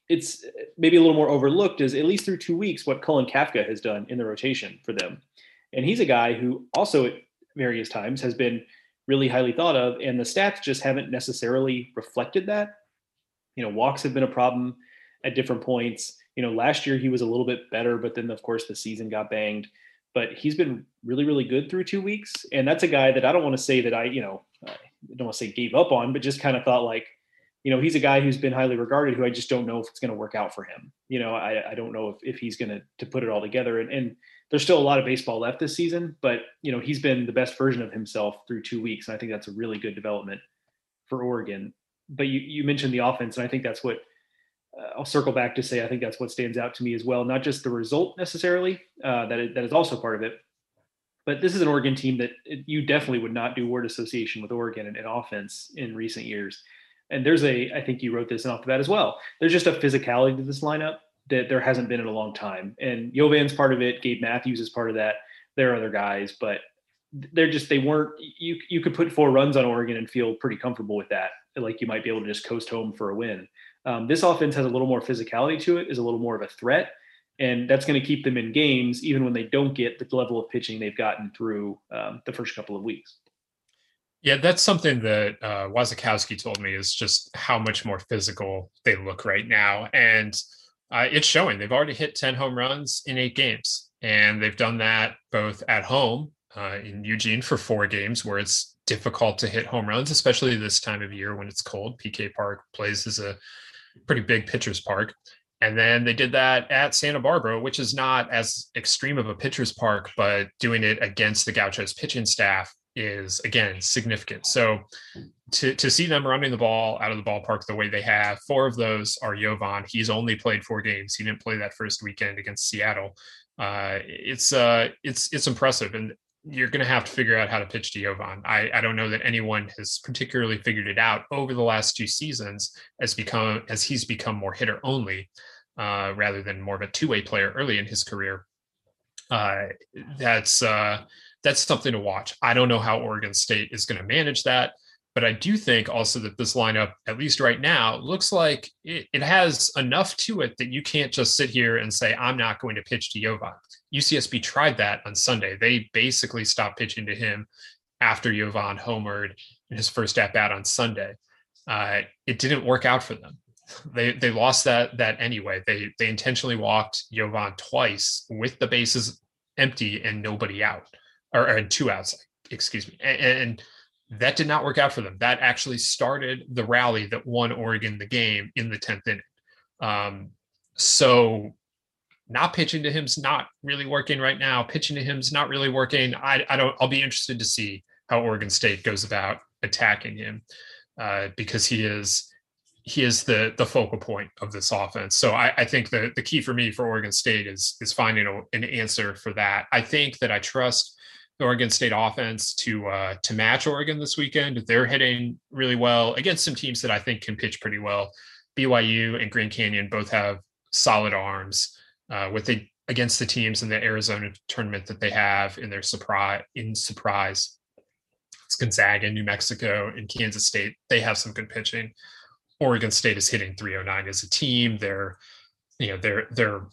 it's maybe a little more overlooked is, at least through two weeks, what Cullen Kafka has done in the rotation for them. And he's a guy who also at various times has been really highly thought of, and the stats just haven't necessarily reflected that. You know, walks have been a problem at different points. You know, last year he was a little bit better, but then of course the season got banged. But he's been really, really good through two weeks. And that's a guy that I don't want to say that I, you know, I don't want to say gave up on, but just kind of thought like, you know, he's a guy who's been highly regarded, who I just don't know if it's going to work out for him. You know, I, I don't know if, if he's going to to put it all together. And, and there's still a lot of baseball left this season, but, you know, he's been the best version of himself through two weeks. And I think that's a really good development for Oregon. But you, you mentioned the offense, and I think that's what uh, I'll circle back to say, I think that's what stands out to me as well. Not just the result necessarily, uh, that, it, that is also part of it, but this is an Oregon team that it, you definitely would not do word association with Oregon in, in offense in recent years. And there's a, I think you wrote this off the bat as well, there's just a physicality to this lineup that there hasn't been in a long time. And Jovan's part of it. Gabe Matthews is part of that. There are other guys, but they're just, they weren't, you, you could put four runs on Oregon and feel pretty comfortable with that. Like you might be able to just coast home for a win. Um, this offense has a little more physicality to it, is a little more of a threat. And that's going to keep them in games, even when they don't get the level of pitching they've gotten through um, the first couple of weeks. Yeah, that's something that uh, Wazakowski told me, is just how much more physical they look right now. And uh, it's showing. They've already hit ten home runs in eight games. And they've done that both at home uh, in Eugene for four games where it's difficult to hit home runs, especially this time of year when it's cold. P K Park plays as a pretty big pitcher's park. And then they did that at Santa Barbara, which is not as extreme of a pitcher's park, but doing it against the Gauchos pitching staff is, again, significant. So to, to see them running the ball out of the ballpark the way they have, four of those are Jovan. He's only played four games. He didn't play that first weekend against Seattle. Uh, it's uh, it's it's impressive. And you're going to have to figure out how to pitch to Jovan. I, I don't know that anyone has particularly figured it out over the last two seasons as become as he's become more hitter only uh, rather than more of a two-way player early in his career. Uh, that's uh, that's something to watch. I don't know how Oregon State is going to manage that, but I do think also that this lineup, at least right now, looks like it, it has enough to it that you can't just sit here and say, I'm not going to pitch to Jovan. U C S B tried that on Sunday. They basically stopped pitching to him after Jovan homered in his first at bat on Sunday. Uh, it didn't work out for them. They they lost that that anyway. They they intentionally walked Jovan twice with the bases empty and nobody out, or, or two outs, excuse me. And, and that did not work out for them. That actually started the rally that won Oregon the game in the tenth inning. Um, so. Not pitching to him's not really working right now. Pitching to him's not really working. I, I don't. I'll be interested to see how Oregon State goes about attacking him uh, because he is he is the the focal point of this offense. So I, I think the the key for me for Oregon State is is finding a, an answer for that. I think that I trust the Oregon State offense to uh, to match Oregon this weekend. They're hitting really well against some teams that I think can pitch pretty well. B Y U and Grand Canyon both have solid arms. Uh, with the against the teams in the Arizona tournament that they have in their surprise in surprise, it's Gonzaga, New Mexico, and Kansas State. They have some good pitching. Oregon State is hitting three oh nine as a team. They're, you know, they're they're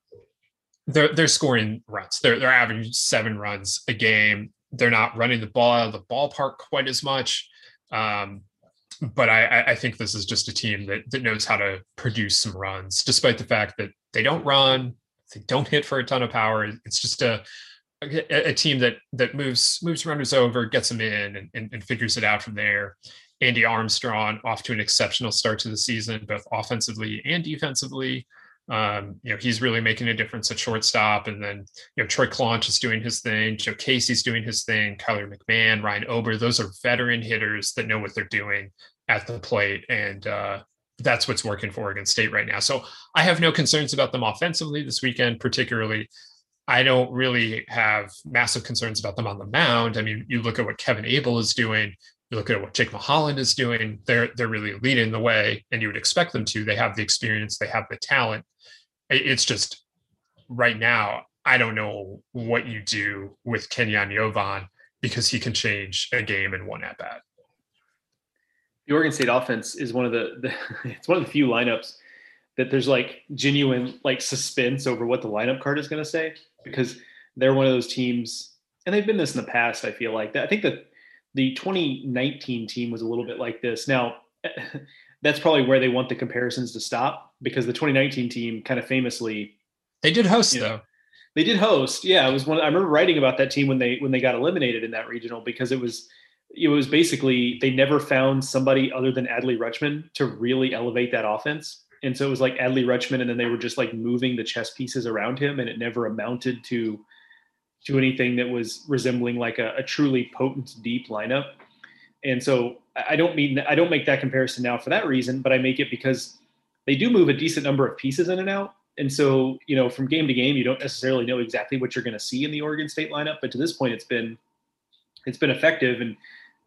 they're they're scoring runs. They're they're averaging seven runs a game. They're not running the ball out of the ballpark quite as much. Um, But I, I think this is just a team that, that knows how to produce some runs, despite the fact that they don't run, they don't hit for a ton of power. It's just a a, a team that that moves moves runners over, gets them in, and, and, and figures it out from there. Andy Armstrong off to an exceptional start to the season, both offensively and defensively. Um, you know, he's really making a difference at shortstop. And then, you know, Troy Claunch is doing his thing. Joe Casey's doing his thing. Kyler McMahon, Ryan Ober, those are veteran hitters that know what they're doing at the plate. And uh, that's what's working for Oregon State right now. So I have no concerns about them offensively this weekend, particularly. I don't really have massive concerns about them on the mound. I mean, you look at what Kevin Abel is doing. You look at what Jake Mulholland is doing. They're they're really leading the way, and you would expect them to. They have the experience. They have the talent. It's just right now, I don't know what you do with Kenyon Jovan because he can change a game in one at bat. The Oregon State offense is one of the, the it's one of the few lineups that there's like genuine like suspense over what the lineup card is going to say, because they're one of those teams, and they've been this in the past. I feel like that. I think that the twenty nineteen team was a little bit like this. Now, that's probably where they want the comparisons to stop, because the twenty nineteen team kind of famously, they did host you know, though. They did host. Yeah, it was one. I remember writing about that team when they when they got eliminated in that regional, because it was it was basically they never found somebody other than Adley Rutschman to really elevate that offense. And so it was like Adley Rutschman, and then they were just like moving the chess pieces around him, and it never amounted to to anything that was resembling like a, a truly potent, deep lineup. And so I don't mean I don't make that comparison now for that reason, but I make it because they do move a decent number of pieces in and out. And so, you know, from game to game, you don't necessarily know exactly what you're going to see in the Oregon State lineup, but to this point, it's been it's been effective, and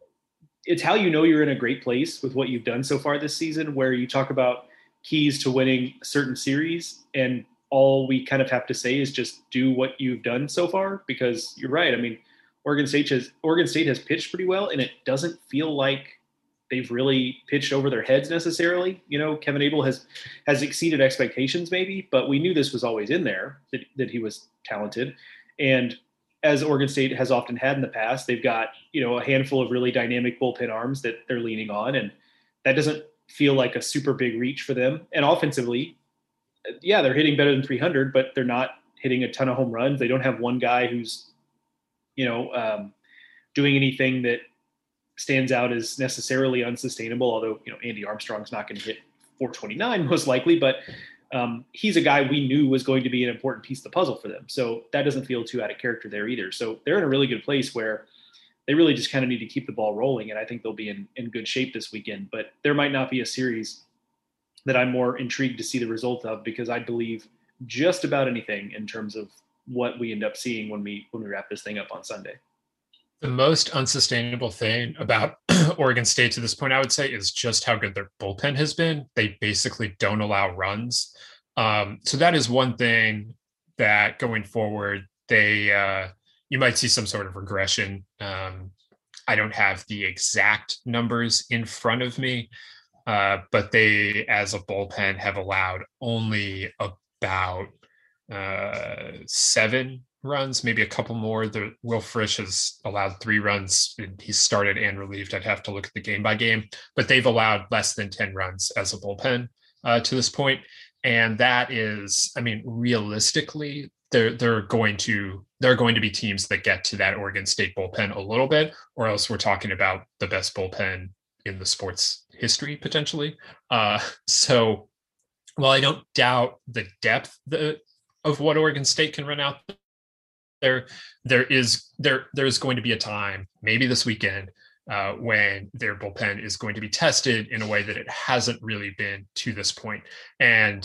it's how you know you're in a great place with what you've done so far this season, where you talk about keys to winning a certain series, and all we kind of have to say is just do what you've done so far, because you're right. I mean, Oregon State has Oregon State has pitched pretty well, and it doesn't feel like they've really pitched over their heads necessarily. You know, Kevin Abel has has exceeded expectations maybe, but we knew this was always in there, that, that he was talented. And as Oregon State has often had in the past, they've got, you know, a handful of really dynamic bullpen arms that they're leaning on, and that doesn't feel like a super big reach for them. And offensively, yeah, they're hitting better than three hundred, but they're not hitting a ton of home runs. They don't have one guy who's, you know, um, doing anything that stands out as necessarily unsustainable. Although, you know, Andy Armstrong's not going to hit four twenty-nine most likely, but um, he's a guy we knew was going to be an important piece of the puzzle for them. So that doesn't feel too out of character there either. So they're in a really good place where they really just kind of need to keep the ball rolling. And I think they'll be in, in good shape this weekend, but there might not be a series that I'm more intrigued to see the result of, because I believe just about anything in terms of what we end up seeing when we, when we wrap this thing up on Sunday. The most unsustainable thing about Oregon State to this point, I would say, is just how good their bullpen has been. They basically don't allow runs. Um, so that is one thing that going forward, they uh, you might see some sort of regression. Um, I don't have the exact numbers in front of me, uh, but they, as a bullpen, have allowed only about uh, seven runs, maybe a couple more. The Will Frisch has allowed three runs. He started and relieved. I'd have to look at the game by game, but they've allowed less than ten runs as a bullpen uh, to this point. And that is, I mean, realistically, they're they're going to there are going to be teams that get to that Oregon State bullpen a little bit, or else we're talking about the best bullpen in the sport's history potentially. Uh, so while I don't doubt the depth the, of what Oregon State can run out there, there is there there's going to be a time, maybe this weekend, uh, when their bullpen is going to be tested in a way that it hasn't really been to this point. And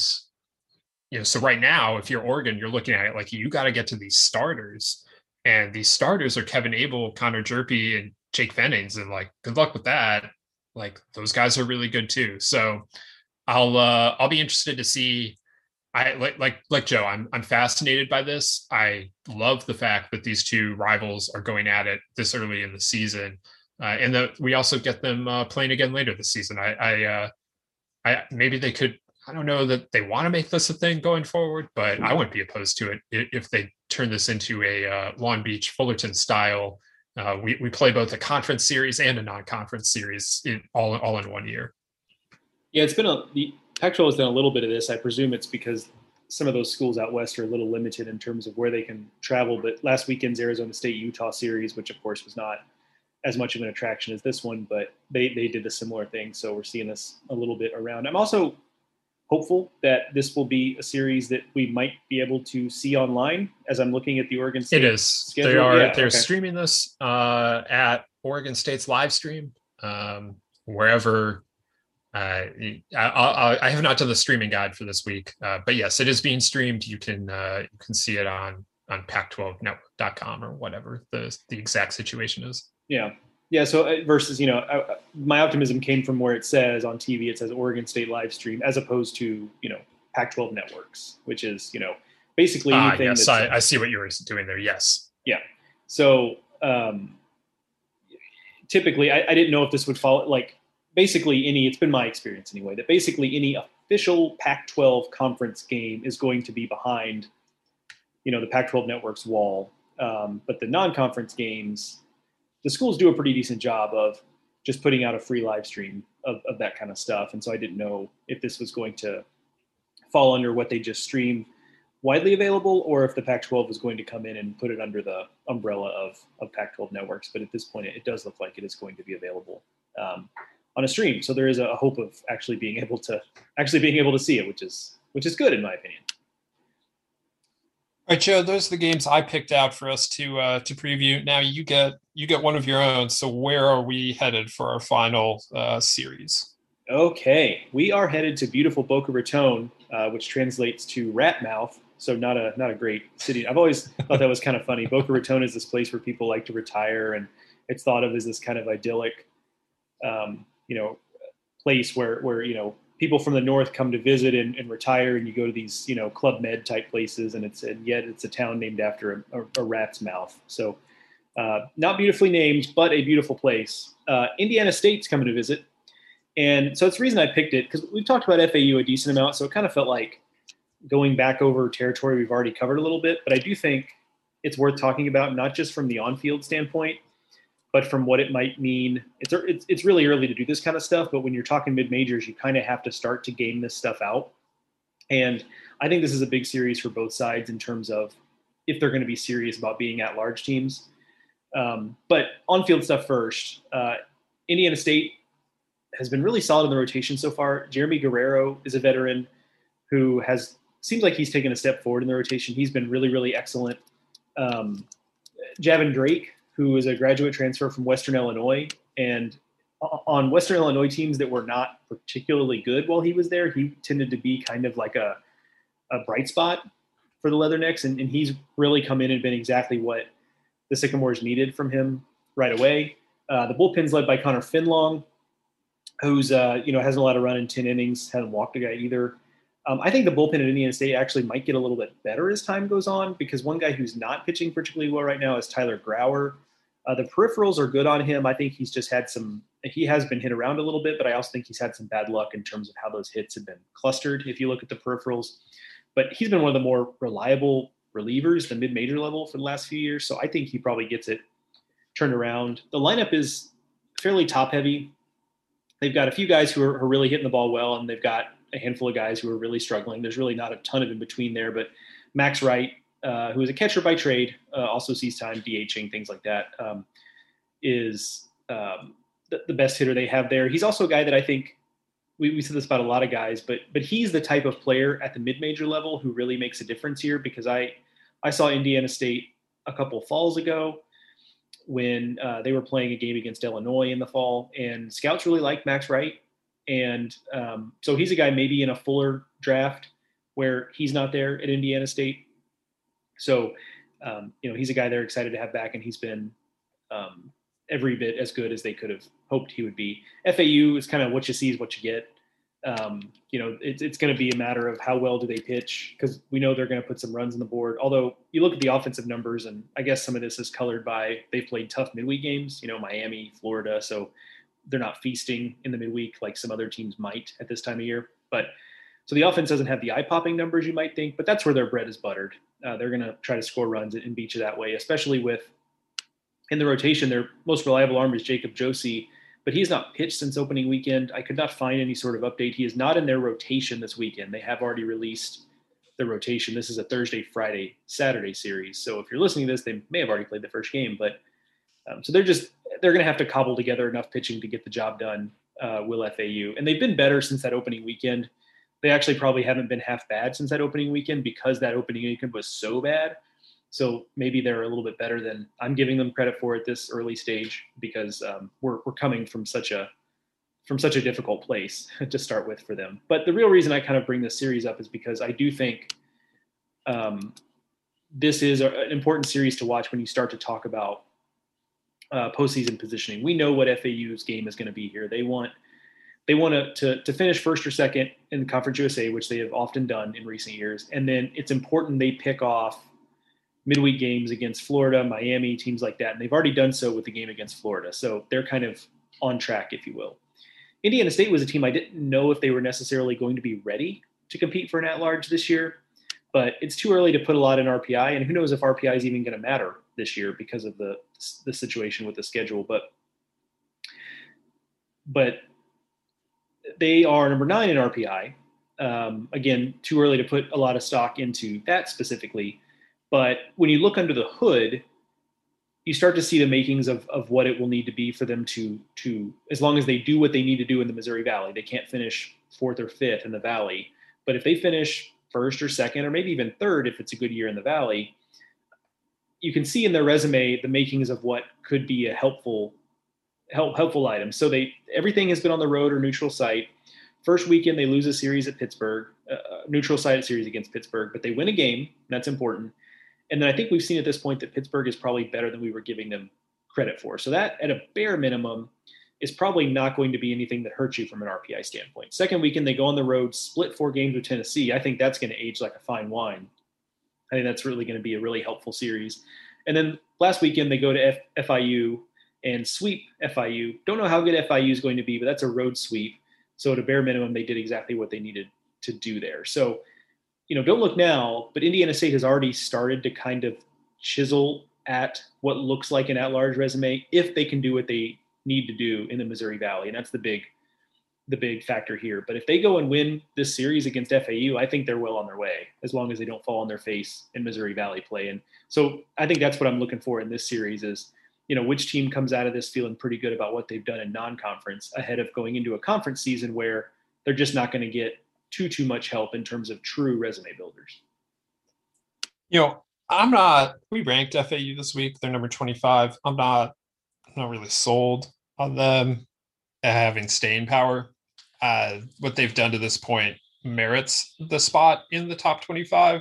you know, so right now, if you're Oregon, you're looking at it like you got to get to these starters, and these starters are Kevin Abel, Connor Jerpe, and Jake Fennings, and like good luck with that. Like those guys are really good too. So I'll uh, I'll be interested to see. I like like like Joe, I'm I'm fascinated by this. I love the fact that these two rivals are going at it this early in the season, uh, and that we also get them uh, playing again later this season. I I, uh, I maybe they could. I don't know that they want to make this a thing going forward, but I wouldn't be opposed to it if they turn this into a uh, Long Beach Fullerton style. Uh, we we play both a conference series and a non-conference series in, all all in one year. Yeah, it's been a the Pac twelve has done a little bit of this. I presume it's because some of those schools out west are a little limited in terms of where they can travel. But last weekend's Arizona State-Utah series, which of course was not as much of an attraction as this one, but they they did a similar thing. So we're seeing this a little bit around. I'm also hopeful that this will be a series that we might be able to see online as I'm looking at the Oregon State. It is. Schedule. They are. Yeah, they're okay. streaming this uh, at Oregon State's live stream, um, wherever. Uh, I, I, I have not done the streaming guide for this week, uh, but yes, it is being streamed. You can uh, you can see it on on Pac twelve network dot com or whatever the the exact situation is. Yeah. Yeah, so versus, you know, I, my optimism came from where it says on T V, it says Oregon State live stream, as opposed to, you know, Pac twelve networks, which is, you know, basically anything. Ah, yes, that's, I, I see what you were doing there. Yes. Yeah. So um, typically, I, I didn't know if this would follow, like, basically any, it's been my experience anyway, that basically any official Pac twelve conference game is going to be behind, you know, the Pac twelve network's wall. Um, but the non-conference games, the schools do a pretty decent job of just putting out a free live stream of, of that kind of stuff. And so I didn't know if this was going to fall under what they just stream widely available, or if the Pac twelve was going to come in and put it under the umbrella of, of Pac twelve networks. But at this point, it, it does look like it is going to be available um, on a stream. So there is a hope of actually being able to actually being able to see it, which is which is good in my opinion. All right, Joe, those are the games I picked out for us to uh, to preview. Now you get you get one of your own. So where are we headed for our final uh, series? Okay, we are headed to beautiful Boca Raton, uh, which translates to rat mouth. So not a not a great city. I've always thought that was kind of funny. Boca Raton is this place where people like to retire, and it's thought of as this kind of idyllic, um, you know, place where where you know people from the north come to visit and, and retire, and you go to these, you know, Club Med type places, and it's and yet it's a town named after a, a, a rat's mouth. So uh, not beautifully named, but a beautiful place. Uh, Indiana State's coming to visit, and so it's the reason I picked it, because we've talked about F A U a decent amount, so it kind of felt like going back over territory we've already covered a little bit. But I do think it's worth talking about, not just from the on-field standpoint, but from what it might mean. It's, it's it's really early to do this kind of stuff, but when you're talking mid-majors, you kind of have to start to game this stuff out. And I think this is a big series for both sides in terms of if they're going to be serious about being at-large teams. Um, but on-field stuff first. Uh, Indiana State has been really solid in the rotation so far. Jeremy Guerrero is a veteran who has seems like he's taken a step forward in the rotation. He's been really, really excellent. Um, Javin Drake, who is a graduate transfer from Western Illinois, and on Western Illinois teams that were not particularly good while he was there, he tended to be kind of like a, a bright spot for the Leathernecks, and, and he's really come in and been exactly what the Sycamores needed from him right away. Uh, the bullpen's led by Connor Finlong, who's uh, you know hasn't a lot of run in ten innings, hasn't walked a guy either. Um, I think the bullpen at Indiana State actually might get a little bit better as time goes on, because one guy who's not pitching particularly well right now is Tyler Grauer. Uh, the peripherals are good on him. I think he's just had some – he has been hit around a little bit, but I also think he's had some bad luck in terms of how those hits have been clustered if you look at the peripherals. But he's been one of the more reliable relievers, the mid-major level, for the last few years. So I think he probably gets it turned around. The lineup is fairly top-heavy. They've got a few guys who are, who are really hitting the ball well, and they've got a handful of guys who are really struggling. There's really not a ton of in between there, but Max Wright, uh, who is a catcher by trade, uh, also sees time DHing, things like that, um, is um, the, the best hitter they have there. He's also a guy that I think we, we said this about a lot of guys, but but he's the type of player at the mid-major level who really makes a difference here, because I I saw Indiana State a couple of falls ago when uh, they were playing a game against Illinois in the fall, and scouts really like Max Wright. And um, so he's a guy maybe in a fuller draft where he's not there at Indiana State. So, um, you know, he's a guy they're excited to have back, and he's been um, every bit as good as they could have hoped he would be. F A U is kind of what you see is what you get. Um, you know, it's, it's going to be a matter of how well do they pitch, because we know they're going to put some runs on the board. Although you look at the offensive numbers, and I guess some of this is colored by they've played tough midweek games, you know, Miami, Florida. So they're not feasting in the midweek like some other teams might at this time of year. But so the offense doesn't have the eye-popping numbers you might think, but that's where their bread is buttered. Uh, they're going to try to score runs and beat you that way, especially with in the rotation. Their most reliable arm is Jacob Josie, but he's not pitched since opening weekend. I could not find any sort of update. He is not in their rotation this weekend. They have already released the rotation. This is a Thursday, Friday, Saturday series. So if you're listening to this, they may have already played the first game, but um, so they're just they're going to have to cobble together enough pitching to get the job done. Uh, will F A U, and they've been better since that opening weekend. They actually probably haven't been half bad since that opening weekend, because that opening weekend was so bad. So maybe they're a little bit better than I'm giving them credit for at this early stage, because um, we're we're coming from such a from such a difficult place to start with for them. But the real reason I kind of bring this series up is because I do think um, this is a, an important series to watch when you start to talk about uh, postseason positioning. We know what F A U's game is going to be here. They want they want to, to to finish first or second in the Conference U S A, which they have often done in recent years. And then it's important they pick off midweek games against Florida, Miami, teams like that. And they've already done so with the game against Florida. So they're kind of on track, if you will. Indiana State was a team I didn't know if they were necessarily going to be ready to compete for an at-large this year, but it's too early to put a lot in R P I, and who knows if R P I is even going to matter this year because of the the situation with the schedule. But but they are number nine in R P I. Um, again, too early to put a lot of stock into that specifically. But when you look under the hood, you start to see the makings of, of what it will need to be for them to, to, as long as they do what they need to do in the Missouri Valley. They can't finish fourth or fifth in the Valley. But if they finish first or second, or maybe even third, if it's a good year in the Valley, you can see in their resume the makings of what could be a helpful, help, helpful item. So they, everything has been on the road or neutral site. First weekend, they lose a series at Pittsburgh, uh, neutral site series against Pittsburgh, but they win a game. That's important. And then I think we've seen at this point that Pittsburgh is probably better than we were giving them credit for. So that, at a bare minimum, is probably not going to be anything that hurts you from an R P I standpoint. Second weekend, they go on the road, split four games with Tennessee. I think that's going to age like a fine wine. I think that's really going to be a really helpful series. And then last weekend, they go to F- FIU and sweep F I U. Don't know how good F I U is going to be, but that's a road sweep. So at a bare minimum, they did exactly what they needed to do there. So, you know, don't look now, but Indiana State has already started to kind of chisel at what looks like an at-large resume if they can do what they need to do in the Missouri Valley. And that's the big, the big factor here. But if they go and win this series against F A U, I think they're well on their way, as long as they don't fall on their face in Missouri Valley play. And so I think that's what I'm looking for in this series is, you know, which team comes out of this feeling pretty good about what they've done in non-conference ahead of going into a conference season where they're just not going to get too, too much help in terms of true resume builders. You know, I'm not, we ranked F A U this week. They're number twenty-five. I'm not, not really sold on them having staying power. Uh, what they've done to this point merits the spot in the top twenty-five,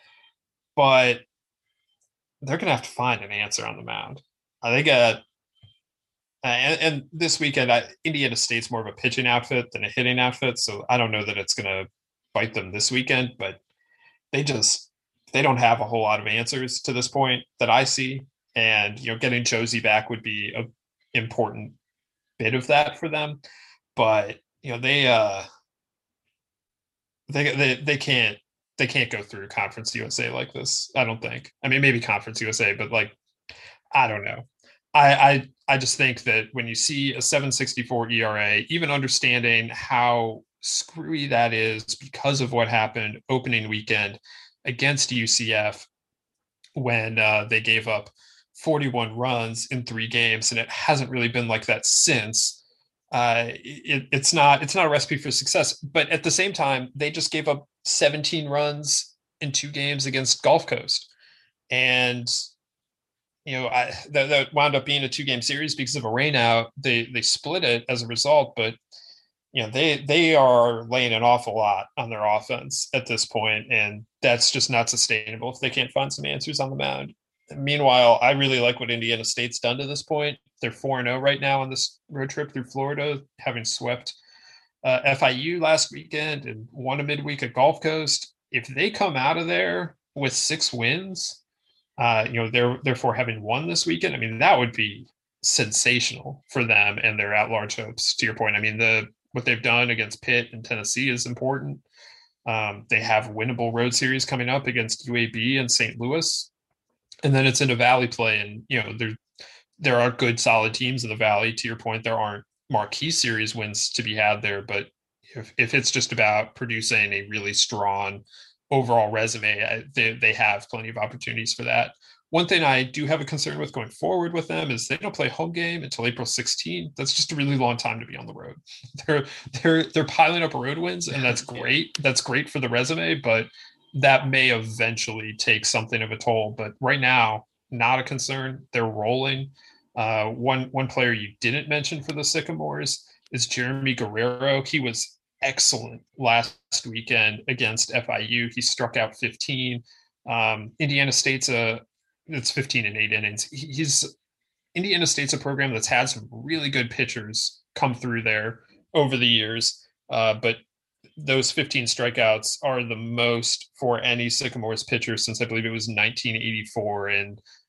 but they're going to have to find an answer on the mound. I think, uh, and, and this weekend, I, Indiana State's more of a pitching outfit than a hitting outfit, so I don't know that it's going to bite them this weekend, but they just, they don't have a whole lot of answers to this point that I see, and, you know, getting Josie back would be an important bit of that for them, but, you know, they, uh, they, they, they can't, they can't go through Conference U S A like this, I don't think. I mean, maybe Conference U S A, but like, I don't know. I, I I just think that when you see a seven sixty-four E R A, even understanding how screwy that is because of what happened opening weekend against U C F when uh, they gave up forty-one runs in three games, and it hasn't really been like that since. Uh, it, it's not it's not a recipe for success. But at the same time, they just gave up seventeen runs in two games against Gulf Coast, and you know, I, that, that wound up being a two-game series because of a rainout. They they split it as a result, but you know, they they are laying an awful lot on their offense at this point, and that's just not sustainable if they can't find some answers on the mound. Meanwhile, I really like what Indiana State's done to this point. They're four and oh right now on this road trip through Florida, having swept uh, F I U last weekend and won a midweek at Gulf Coast. If they come out of there with six wins, Uh, you know, they're therefore having won this weekend. I mean, that would be sensational for them and their at-large hopes. To your point, I mean, the what they've done against Pitt and Tennessee is important. Um, they have winnable road series coming up against U A B and Saint Louis, and then it's in a Valley play. And you know, there there are good, solid teams in the Valley. To your point, there aren't marquee series wins to be had there, but if if it's just about producing a really strong overall resume, they, they have plenty of opportunities for that. One thing I do have a concern with going forward with them is they don't play home game until April sixteenth. That's just a really long time to be on the road. They're they're they're piling up road wins, and that's great. That's great for the resume, but that may eventually take something of a toll. But right now, not a concern. They're rolling. Uh, one one player you didn't mention for the Sycamores is Jeremy Guerrero. He was excellent last weekend against F I U. He struck out fifteen. Um, Indiana State's a it's fifteen and eight innings. He's Indiana State's a program that's had some really good pitchers come through there over the years, uh, but those fifteen strikeouts are the most for any Sycamores pitcher since I believe it was nineteen eighty-four. And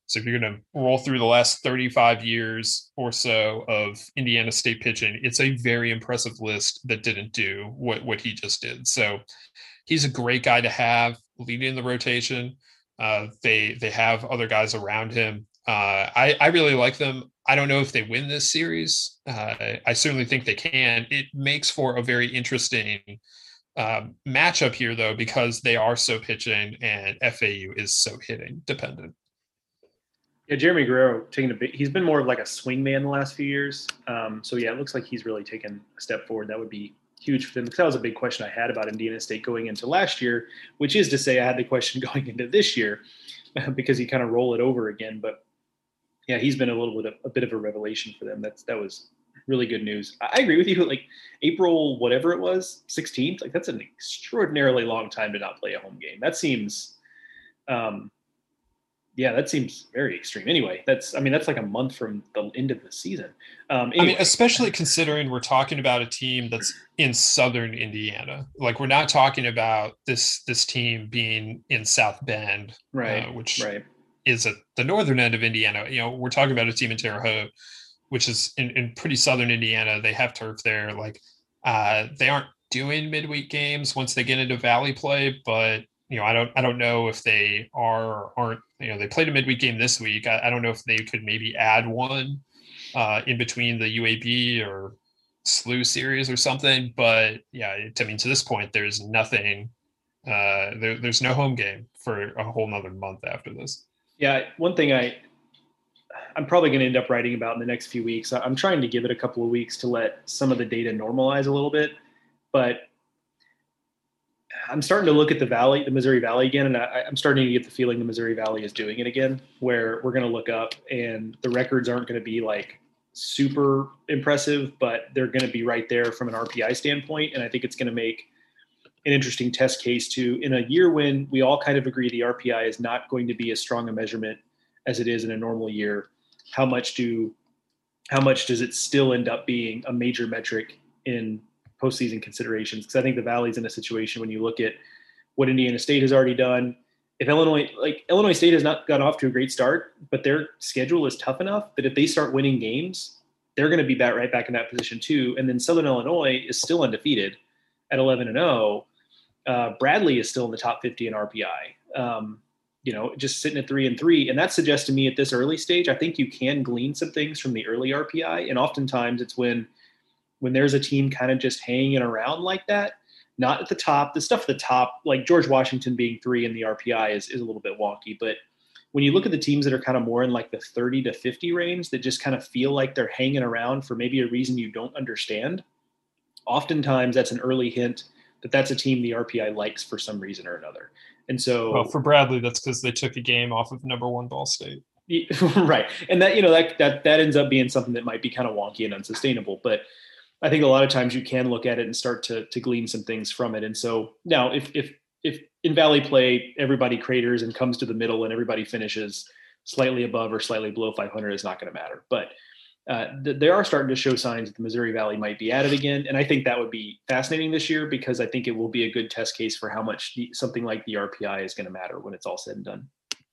So if you're going to roll through the last thirty-five years or so of Indiana State pitching, it's a very impressive list that didn't do what, what he just did. So he's a great guy to have leading the rotation. Uh, they they have other guys around him. Uh, I, I really like them. I don't know if they win this series. Uh, I certainly think they can. It makes for a very interesting um, matchup here, though, because they are so pitching and F A U is so hitting dependent. Yeah, Jeremy Guerrero taking a bit. He's been more of like a swing man the last few years. Um, so yeah, it looks like he's really taken a step forward. That would be huge for them, because that was a big question I had about Indiana State going into last year, which is to say I had the question going into this year because you kind of roll it over again. But yeah, he's been a little bit of a bit of a revelation for them. That's that was really good news. I agree with you. Like April, whatever it was, sixteenth, like that's an extraordinarily long time to not play a home game. That seems, um, yeah, that seems very extreme. Anyway, that's, I mean, that's like a month from the end of the season. Um, anyway. I mean, especially considering we're talking about a team that's in Southern Indiana. Like we're not talking about this, this team being in South Bend, right, uh, which right. is at the northern end of Indiana. You know, we're talking about a team in Terre Haute, which is in, in pretty Southern Indiana. They have turf there. Like uh, they aren't doing midweek games once they get into Valley play, but you know, I don't, I don't know if they are or aren't, you know, they played a midweek game this week. I, I don't know if they could maybe add one uh, in between the U A B or S L U series or something. But yeah, it, I mean, to this point, there's nothing, uh, there, there's no home game for a whole nother month after this. Yeah. One thing I, I'm probably going to end up writing about in the next few weeks. I'm trying to give it a couple of weeks to let some of the data normalize a little bit, but I'm starting to look at the Valley, the Missouri Valley again, and I, I'm starting to get the feeling the Missouri Valley is doing it again, where we're going to look up and the records aren't going to be like super impressive, but they're going to be right there from an R P I standpoint. And I think it's going to make an interesting test case to, in a year when we all kind of agree the R P I is not going to be as strong a measurement as it is in a normal year. How much do, how much does it still end up being a major metric in postseason considerations? Because I think the Valley's in a situation when you look at what Indiana State has already done. If Illinois, like Illinois State has not got off to a great start, but their schedule is tough enough that if they start winning games, they're going to be back right back in that position too. And then Southern Illinois is still undefeated at eleven and oh. Uh, Bradley is still in the top fifty in R P I. Um, you know, just sitting at three and three. And that suggests to me at this early stage, I think you can glean some things from the early R P I. And oftentimes it's when, when there's a team kind of just hanging around like that, not at the top, the stuff at the top, like George Washington being three in the R P I is, is a little bit wonky. But when you look at the teams that are kind of more in like the thirty to fifty range, that just kind of feel like they're hanging around for maybe a reason you don't understand, oftentimes that's an early hint that that's a team the R P I likes for some reason or another. And so, well, for Bradley, that's because they took a game off of number one Ball State. Right. And that, you know, that, that, that ends up being something that might be kind of wonky and unsustainable, but I think a lot of times you can look at it and start to, to glean some things from it. And so now if, if, if in Valley play, everybody craters and comes to the middle and everybody finishes slightly above or slightly below five hundred, is not going to matter. But uh, th- they are starting to show signs that the Missouri Valley might be at it again. And I think that would be fascinating this year, because I think it will be a good test case for how much the, something like the R P I is going to matter when it's all said and done.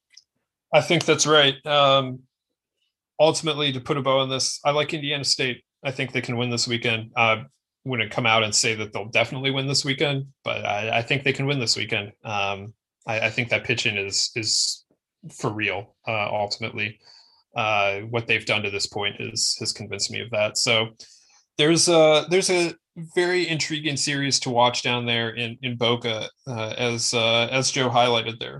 I think that's right. Um, ultimately, to put a bow on this, I like Indiana State. I think they can win this weekend. I wouldn't come out and say that they'll definitely win this weekend, but I, I think they can win this weekend. Um, I, I think that pitching is is for real. Uh, ultimately, uh, what they've done to this point is has convinced me of that. So there's a there's a very intriguing series to watch down there in in Boca, uh, as uh, as Joe highlighted there.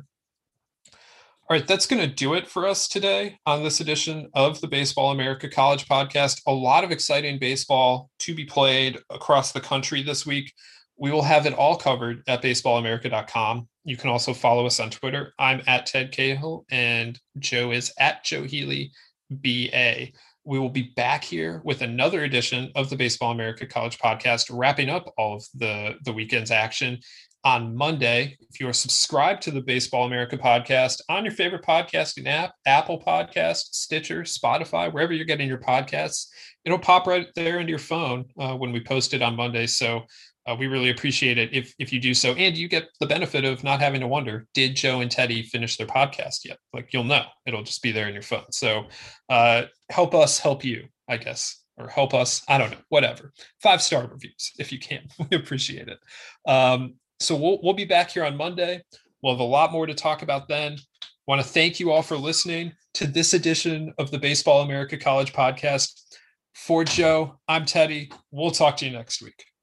All right, that's going to do it for us today on this edition of the Baseball America College Podcast. A lot of exciting baseball to be played across the country this week. We will have it all covered at baseball america dot com. You can also follow us on Twitter. I'm at Ted Cahill and Joe is at Joe Healy B A. We will be back here with another edition of the Baseball America College Podcast, wrapping up all of the, the weekend's action on Monday. If you are subscribed to the Baseball America podcast on your favorite podcasting app, Apple Podcast, Stitcher, Spotify, wherever you're getting your podcasts, it'll pop right there into your phone uh, when we post it on Monday. So uh, we really appreciate it if if you do so. And you get the benefit of not having to wonder, did Joe and Teddy finish their podcast yet? Like, you'll know. It'll just be there in your phone. So uh, help us help you, I guess, or help us. I don't know, whatever. Five-star reviews if you can. We appreciate it. Um, so we'll we'll be back here on Monday. We'll have a lot more to talk about then. Want to thank you all for listening to this edition of the Baseball America College podcast. For Joe, I'm Teddy. We'll talk to you next week.